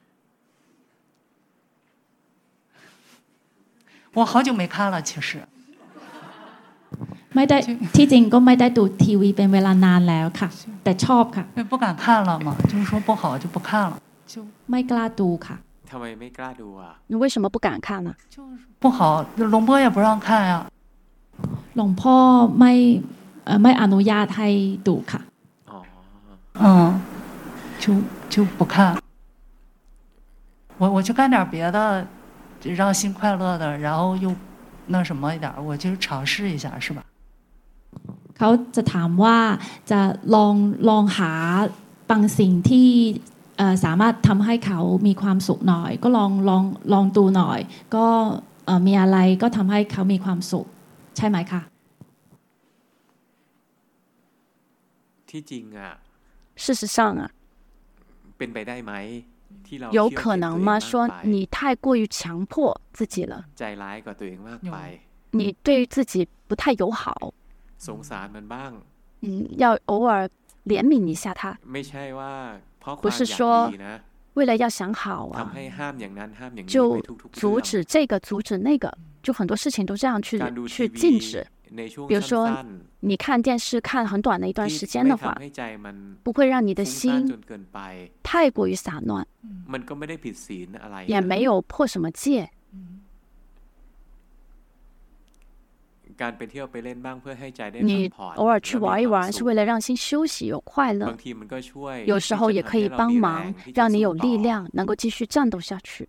我好久没看了，其实。 ไม่ได้ที่จริงก็ไม่ได้ดูทีวีเป็นเวลานานแล้วค่ะแต่ชอบค่ะ不敢看了嘛，就是说不好就不看了，就ไม่กล้าดูค่ะทำไมไม่กล้าดูอ่ะ你为什么不敢看呢？ 就是不好，龙波也不让看呀。 หลวงพ่อไม่ไม่อนุญาตให้ดูค่ะอ๋อ嗯就就不看我我去干点别的让心快乐的然后又那什么一点我就尝试一下是吧เขาจะถามว่าจะลองลองหาบางสิ่งที่สามารถทำให้เขามีความสุขหน่อยก็ลองลองลองดูหน่อยก็มีอะไรก็ทำให้เขามีความสุขใช่ไหมคะที่จริงอ่ะ事实上啊เป็นไปได้ไหมที่เรา有可能吗说你太过于强迫自己了ใจร้ายกับตัวเองมากไป你对于自己不太友好สงสารมันบ้าง嗯要偶尔怜悯一下他ไม่ใช่ว่าเพราะความอยากดีนะ为了要想好啊ทำให้ห้ามอย่างนั้นห้ามอย่างนี้就阻止这个阻止那个就很多事情都这样去去禁止比如说你看电视看很短的一段时间的话不会让你的心太过于散乱也没有破什么戒你偶尔去玩一玩是为了让心休息有快乐有时候也可以帮忙让你有力量能够继续战斗下去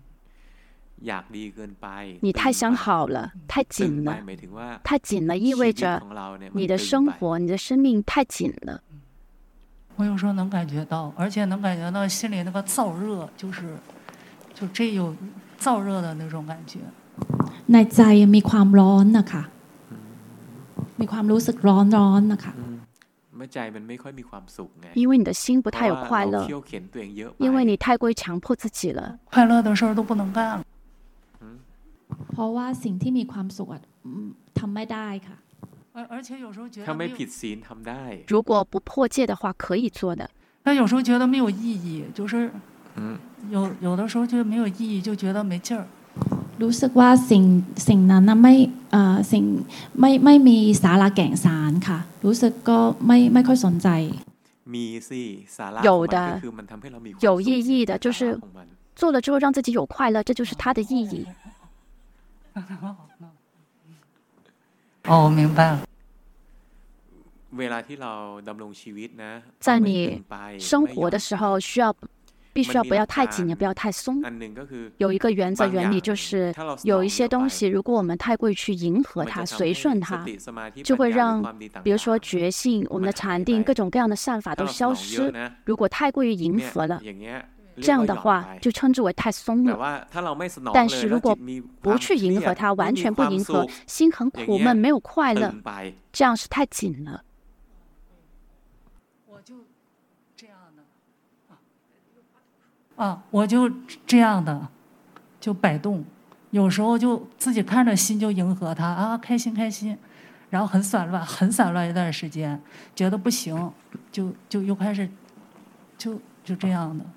你太想好了太紧了太紧了意味着你的生活你的生命太紧了我有时候能感觉到而且能感觉到心里那个燥热就是就这有燥热的那种感觉ในใจมีความร้อนนะคะมีความรู้สึกร้อนร้อนนะคะเมื่อใจมันไม่ค่อยมีความสุขไง因为你的心不太有快乐因为你太过于强迫自己了快乐的事儿都不能干了เพราะว่าสิ่งที่มีความสุขทำไม่ได้ค่ะ而且有时候觉得ถ้าไม่ผิดศีลทำได้如果不破戒的话可以做的但有时候觉得没有意义就是有有的时候就没有意义就觉得没劲儿รู้สึกว่าสิ่งสิ่งนั้นไม่สิ่งไม่ไม่มีสาระแก่นสารค่ะรู้สึกก็ไม่ไม่ค่อยสนใจมีสิสาระ有的คือมันทำให้เรามี有意义的就是做了之后让自己有快乐这就是它的意义哦我明白了เวลาที่เราดำรงชีวิตนะ在你生活的时候需要必须要不要太紧也不要太松有一个原则原理就是有一些东西如果我们太过于去迎合它随顺它就会让比如说觉性我们的禅定各种各样的善法都消失如果太过于迎合了这样的话就称之为太松了但是如果不去迎合它完全不迎合心很苦闷没有快乐这样是太紧了啊，我就这样的，就摆动，有时候就自己看着心就迎合它啊，开心开心，然后很散乱，很散乱一段时间，觉得不行，就就又开始，就就这样的。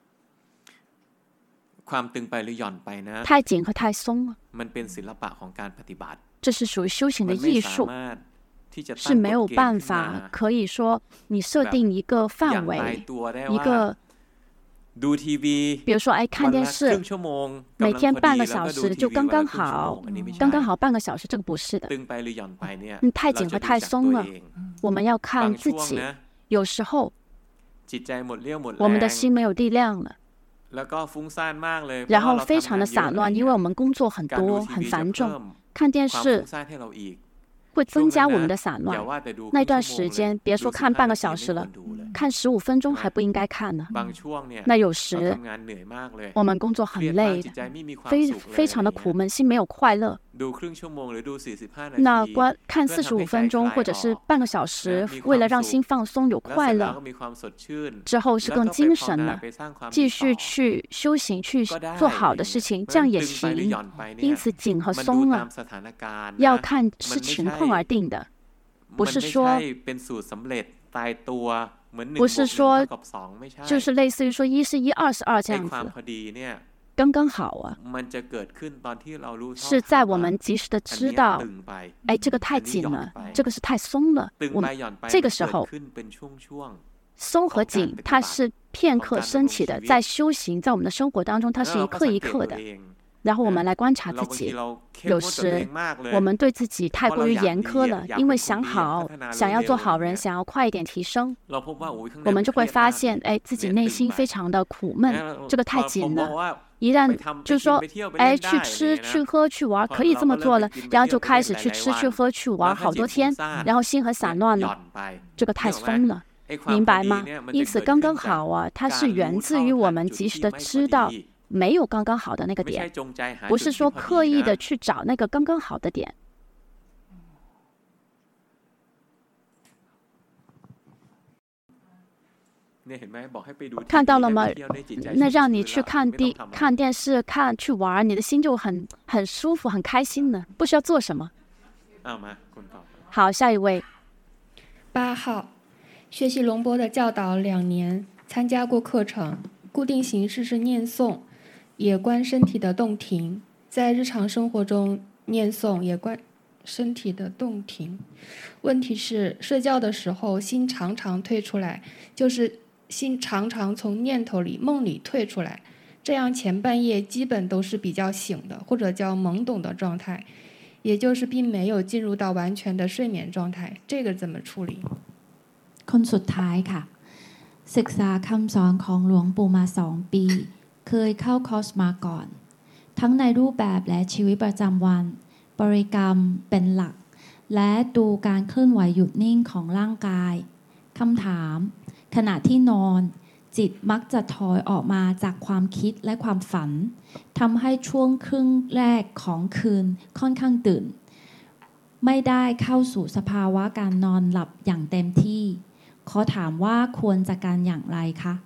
ความตึงไปหรือหย่อนไปนะ太紧和太松มันเป็นศิลปะของการปฏิบัติ这是属于修行的艺术是没有办法可以说你设定一个范围一个比如说哎看电视每天半个小时就刚刚好刚刚好半个小时这个不是的你太紧和太松了我们要看自己有时候我们的心没有力量了然后非常的散乱因为我们工作很多很繁重看电视会增加我们的散乱。那段时间，别说看半个小时了，看十五分钟还不应该看呢。那有时我们工作很累的，非非常的苦闷，心没有快乐。那观看四十五分钟或者是半个小时，为了让心放松有快乐，之后是更精神了，继续去修行，去做好的事情，这样也行。因此紧和松啊，要看是情况而定的，不是说不是说就是类似于说一是一，二是二这样子。刚刚好啊，是在我们及时的知道，哎，这个太紧了，这个是太松了。我们这个时候，松和紧，它是片刻升起的，在修行，在我们的生活当中，它是一刻一刻的。然后我们来观察自己，有时我们对自己太过于严苛了，因为想好，想要做好人，想要快一点提升，我们就会发现，哎，自己内心非常的苦闷，这个太紧了。一旦就说，哎，去吃、去喝、去玩，可以这么做了，然后就开始去吃、去喝、去玩好多天，然后心很散乱了，这个太松了，明白吗？因此刚刚好啊，它是源自于我们及时的知道。没有刚刚好的那个点，不是说刻意的去找那个刚刚好的点。看到了吗？那让你去看电看电视、看去玩，你的心就很很舒服、很开心呢，不需要做什么。好，下一位。 八号，学习龙波的教导两年，参加过课程，固定形式是念诵。也观身体的动停，在日常生活中念诵也观身体的动停。问题是睡觉的时候心常常退出来，就是心常常从念头里梦里退出来，这样前半夜基本都是比较醒的，或者叫懵懂的状态，也就是并没有进入到完全的睡眠状态，这个怎么处理？ คนสุดท้ายค่ะศึกษาคำสอนของหลวงปู่มาสองปีเคยเข้าคอร์สมาก่อนทั้งในรูปแบบและชีวิตประจำวันบริกรรมเป็นหลักและดูการเคลื่อนไหวหยุดนิ่งของร่างกายคำถามขณะที่นอนจิตมักจะถอยออกมาจากความคิดและความฝันทำให้ช่วงครึ่งแรกของคืนค่อนข้างตื่นไม่ได้เข้าสู่สภาวะการนอนหลับอย่างเต็มที่ขอถามว่าควรจัดการอย่างไรคะ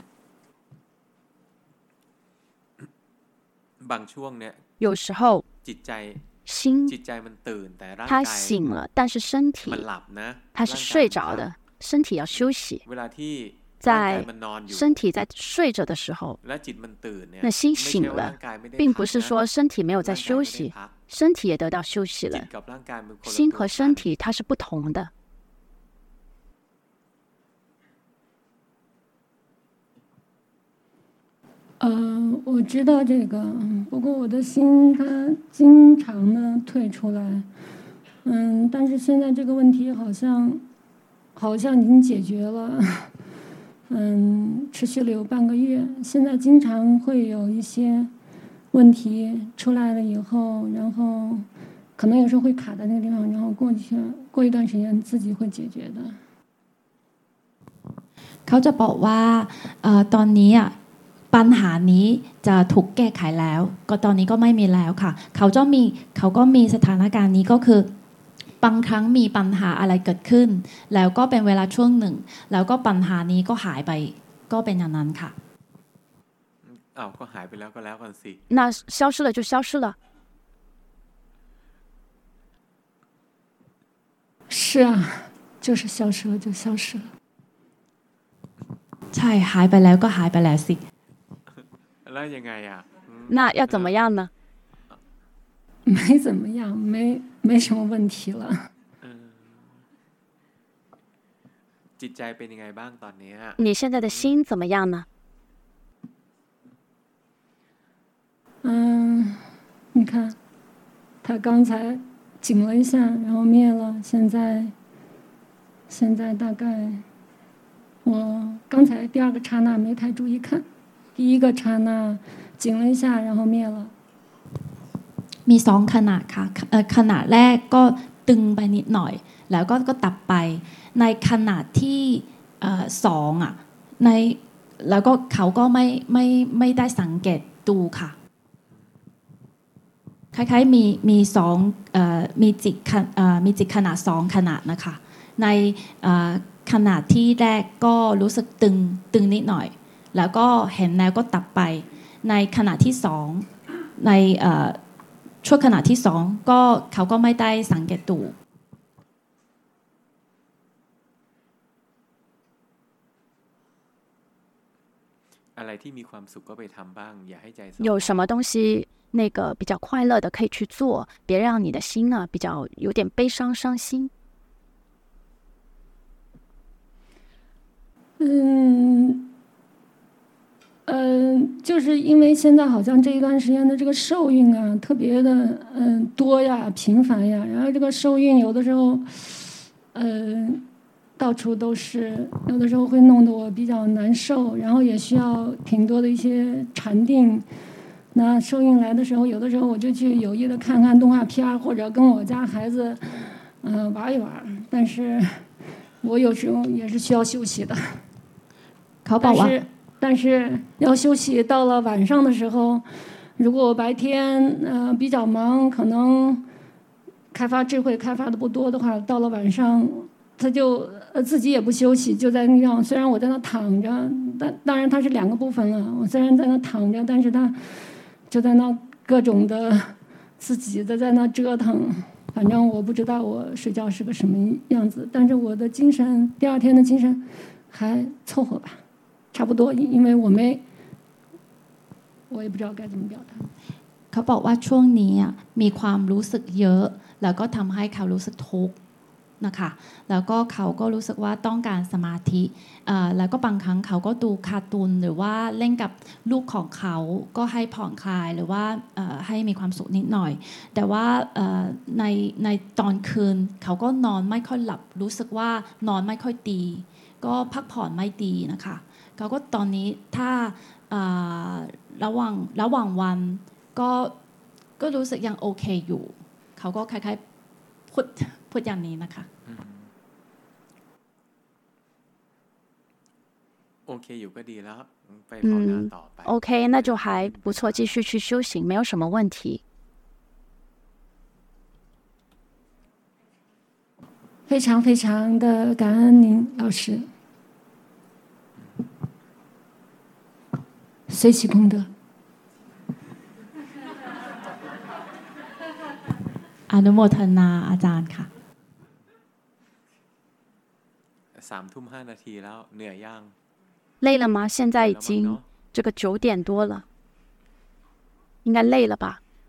有时候心他醒了，但是身体他是睡着的，身体要休息。在身体在睡着的时候，那心醒了，并不是说身体没有在休息，身体也得到休息了。心和身体它是不同的。 呃，我知道这个，不过我的心它经常的退出来，嗯，但是现在这个问题好像好像已经解决了，嗯，持续了有半个月，现在经常会有一些问题出来了以后，然后可能有时候会卡在那个地方，然后过去过一段时间自己会解决的。 เขาจะบอกว่าเอ่อตอนนี้อ่ะปัญหานี้จะถูกแก้ไขแล้วก็ตอนนี้ก็ไม่มีแล้วค่ะเขาจะมีเขาก็มีสถานการณ์นี้ก็คือบางครั้งมีปัญหาอะไรเกิดขึ้นแล้วก็เป็นเวลาช่วงหนึ่งแล้วก็ปัญหานี้ก็หายไปก็เป็นอย่างนั้นค่ะอ้าวก็หายไปแล้วก็แล้วกันสิ那消失了就消失了是啊就是消失了就消失了ใช่หายไปแล้วก็หายไปแล้วสิแล้วยังไงอ่ะ那要怎么样呢没怎么样没没什么问题了จิตใจเป็นยังไงบ้างตอนนี้你现在的心怎么样呢嗯你看他刚才紧了一下然后灭了现在现在大概我刚才第二个刹那没太注意看第一个刹那紧了一下然后灭了มีสองขณะค่ะขณะแรกก็ตึงไปนิดหน่อยแล้วก็ก็ดับไปในขณะที่สองอ่ะในแล้วก็เขาก็ไม่ไม่ไม่ได้สังเกตดูค่ะคล้ายๆมีมีสองมีจิตมีจิตขนาดสองขนาดนะคะในขนาดที่แรกก็รู้สึกตึงตึงนิดหน่อยแล้วก็เห็นแล้วก็ตับไปในขณะที่สองในช่วงขณะที่สองก็เขาก็ไม่ได้สังเกตดูอะไรที่มีความสุขก็ไปทำบ้างอย่าให้ใจ有什么东西那个比较快乐的可以去做，别让你的心呢比较有点悲伤伤心。 嗯，呃，就是因为现在好像这一段时间的这个受孕啊，特别的嗯、呃、多呀、频繁呀，然后这个受孕有的时候，呃，到处都是，有的时候会弄得我比较难受，然后也需要挺多的一些禅定。那受孕来的时候，有的时候我就去有意的看看动画片，或者跟我家孩子嗯、呃、玩一玩，但是我有时候也是需要休息的。但是但是要休息，到了晚上的时候，如果我白天呃比较忙，可能开发智慧开发的不多的话，到了晚上他就呃自己也不休息，就在那样。虽然我在那躺着，但当然它是两个部分了。我虽然在那躺着，但是他就在那各种的自己的在那折腾。反正我不知道我睡觉是个什么样子，但是我的精神第二天的精神还凑合吧，差不多，因为我没我也不知道该怎么表达。 เขาบอกว่าช่วงนี้มีความรู้สึกเยอะแล้วก็ทำให้เขารู้สึกทุกข์นะคะแล้วก็เขาก็รู้สึกว่าต้องการสมาธิแล้วก็บางครั้งเขาก็ดูการ์ตูนหรือว่าเล่นกับลูกของเขาก็ให้ผ่อนคลายหรือว่าให้มีความสุขนิดหน่อยแต่ว่าในในตอนคืนเขาก็นอนไม่ค่อยหลับรู้สึกว่านอนไม่ค่อยดีก็พักผ่อนไม่ดีนะคะเขาก็ตอนนี้ถ้าระหว่างระหว่างวันก็ก็รู้สึกยังโอเคอยู่เขาก็คล้ายๆพูดพูดอย่างนี้นะคะโอเคอยู่ก็ดีแล้วไปภาวนาต่อไป OK 那就还不错继续去修行没有什么问题非常非常的感恩您老师随喜功德อนุโมทนาอาจารย์ค่ะสามทุ่มห้านาทีแล้วเหนื่อยยัง累了吗？现在已经这个九点多了，应该累了吧？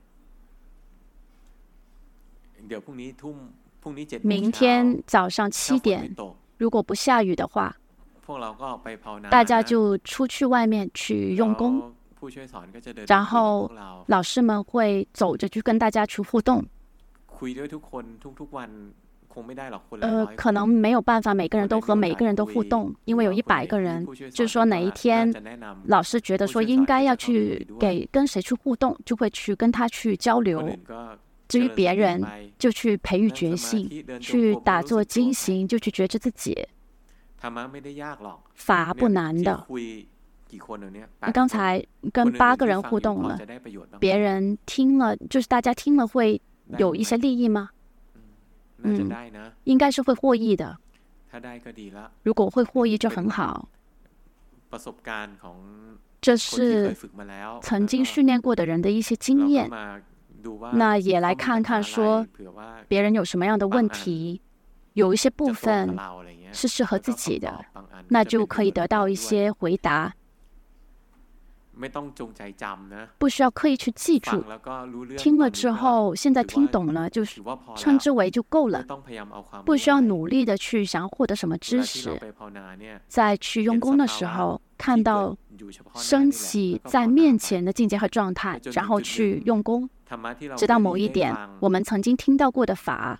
明天早上七点，如果不下雨的话，大家就出去外面去用功，然后老师们会走着去跟大家去互动。呃，可能没有办法每个人都和每个人都互动，因为有一百个人，就是说哪一天老师觉得说应该要去给跟谁去互动，就会去跟他去交流。至于别人，就去培育觉性，去打坐精行，就去觉知自己。法不难的。你刚才跟八个人互动了，别人听了，就是大家听了会有一些利益吗？嗯，应该是会获益的。如果会获益就很好。这是曾经训练过的人的一些经验。那也来看看说别人有什么样的问题，有一些部分是适合自己的，那就可以得到一些回答。不需要刻意去记住，听了之后现在听懂了就是称之为就够了，不需要努力的去想要获得什么知识。在去用功的时候看到升起在面前的境界和状态，然后去用功，直到某一点我们曾经听到过的法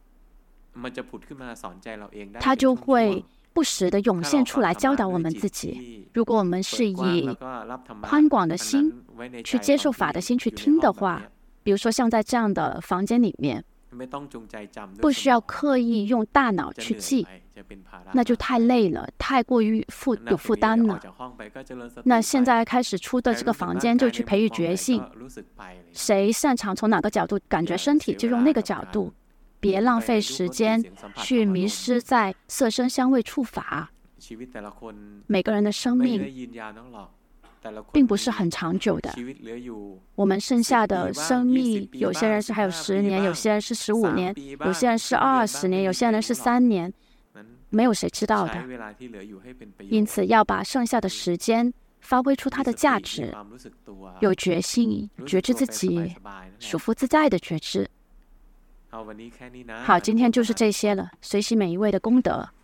它就会不时地涌现出来教导我们自己。如果我们是以宽广的心去接受法的心去听的话，比如说像在这样的房间里面， 不需要刻意用大脑去记，那就太累了，太过于负有负担了。那现在开始出的这个房间就去培育觉性，谁擅长从哪个角度感觉身体，就用那个角度，别浪费时间去迷失在色声香味触法。每个人的生命并不是很长久的，我们剩下的生命，有些人是还有十年，有些人是十五年，有些人是二十年，有些人是三年，没有谁知道的。因此，要把剩下的时间发挥出它的价值，有决心，觉知自己，舒服自在的觉知。好，今天就是这些了，随喜每一位的功德。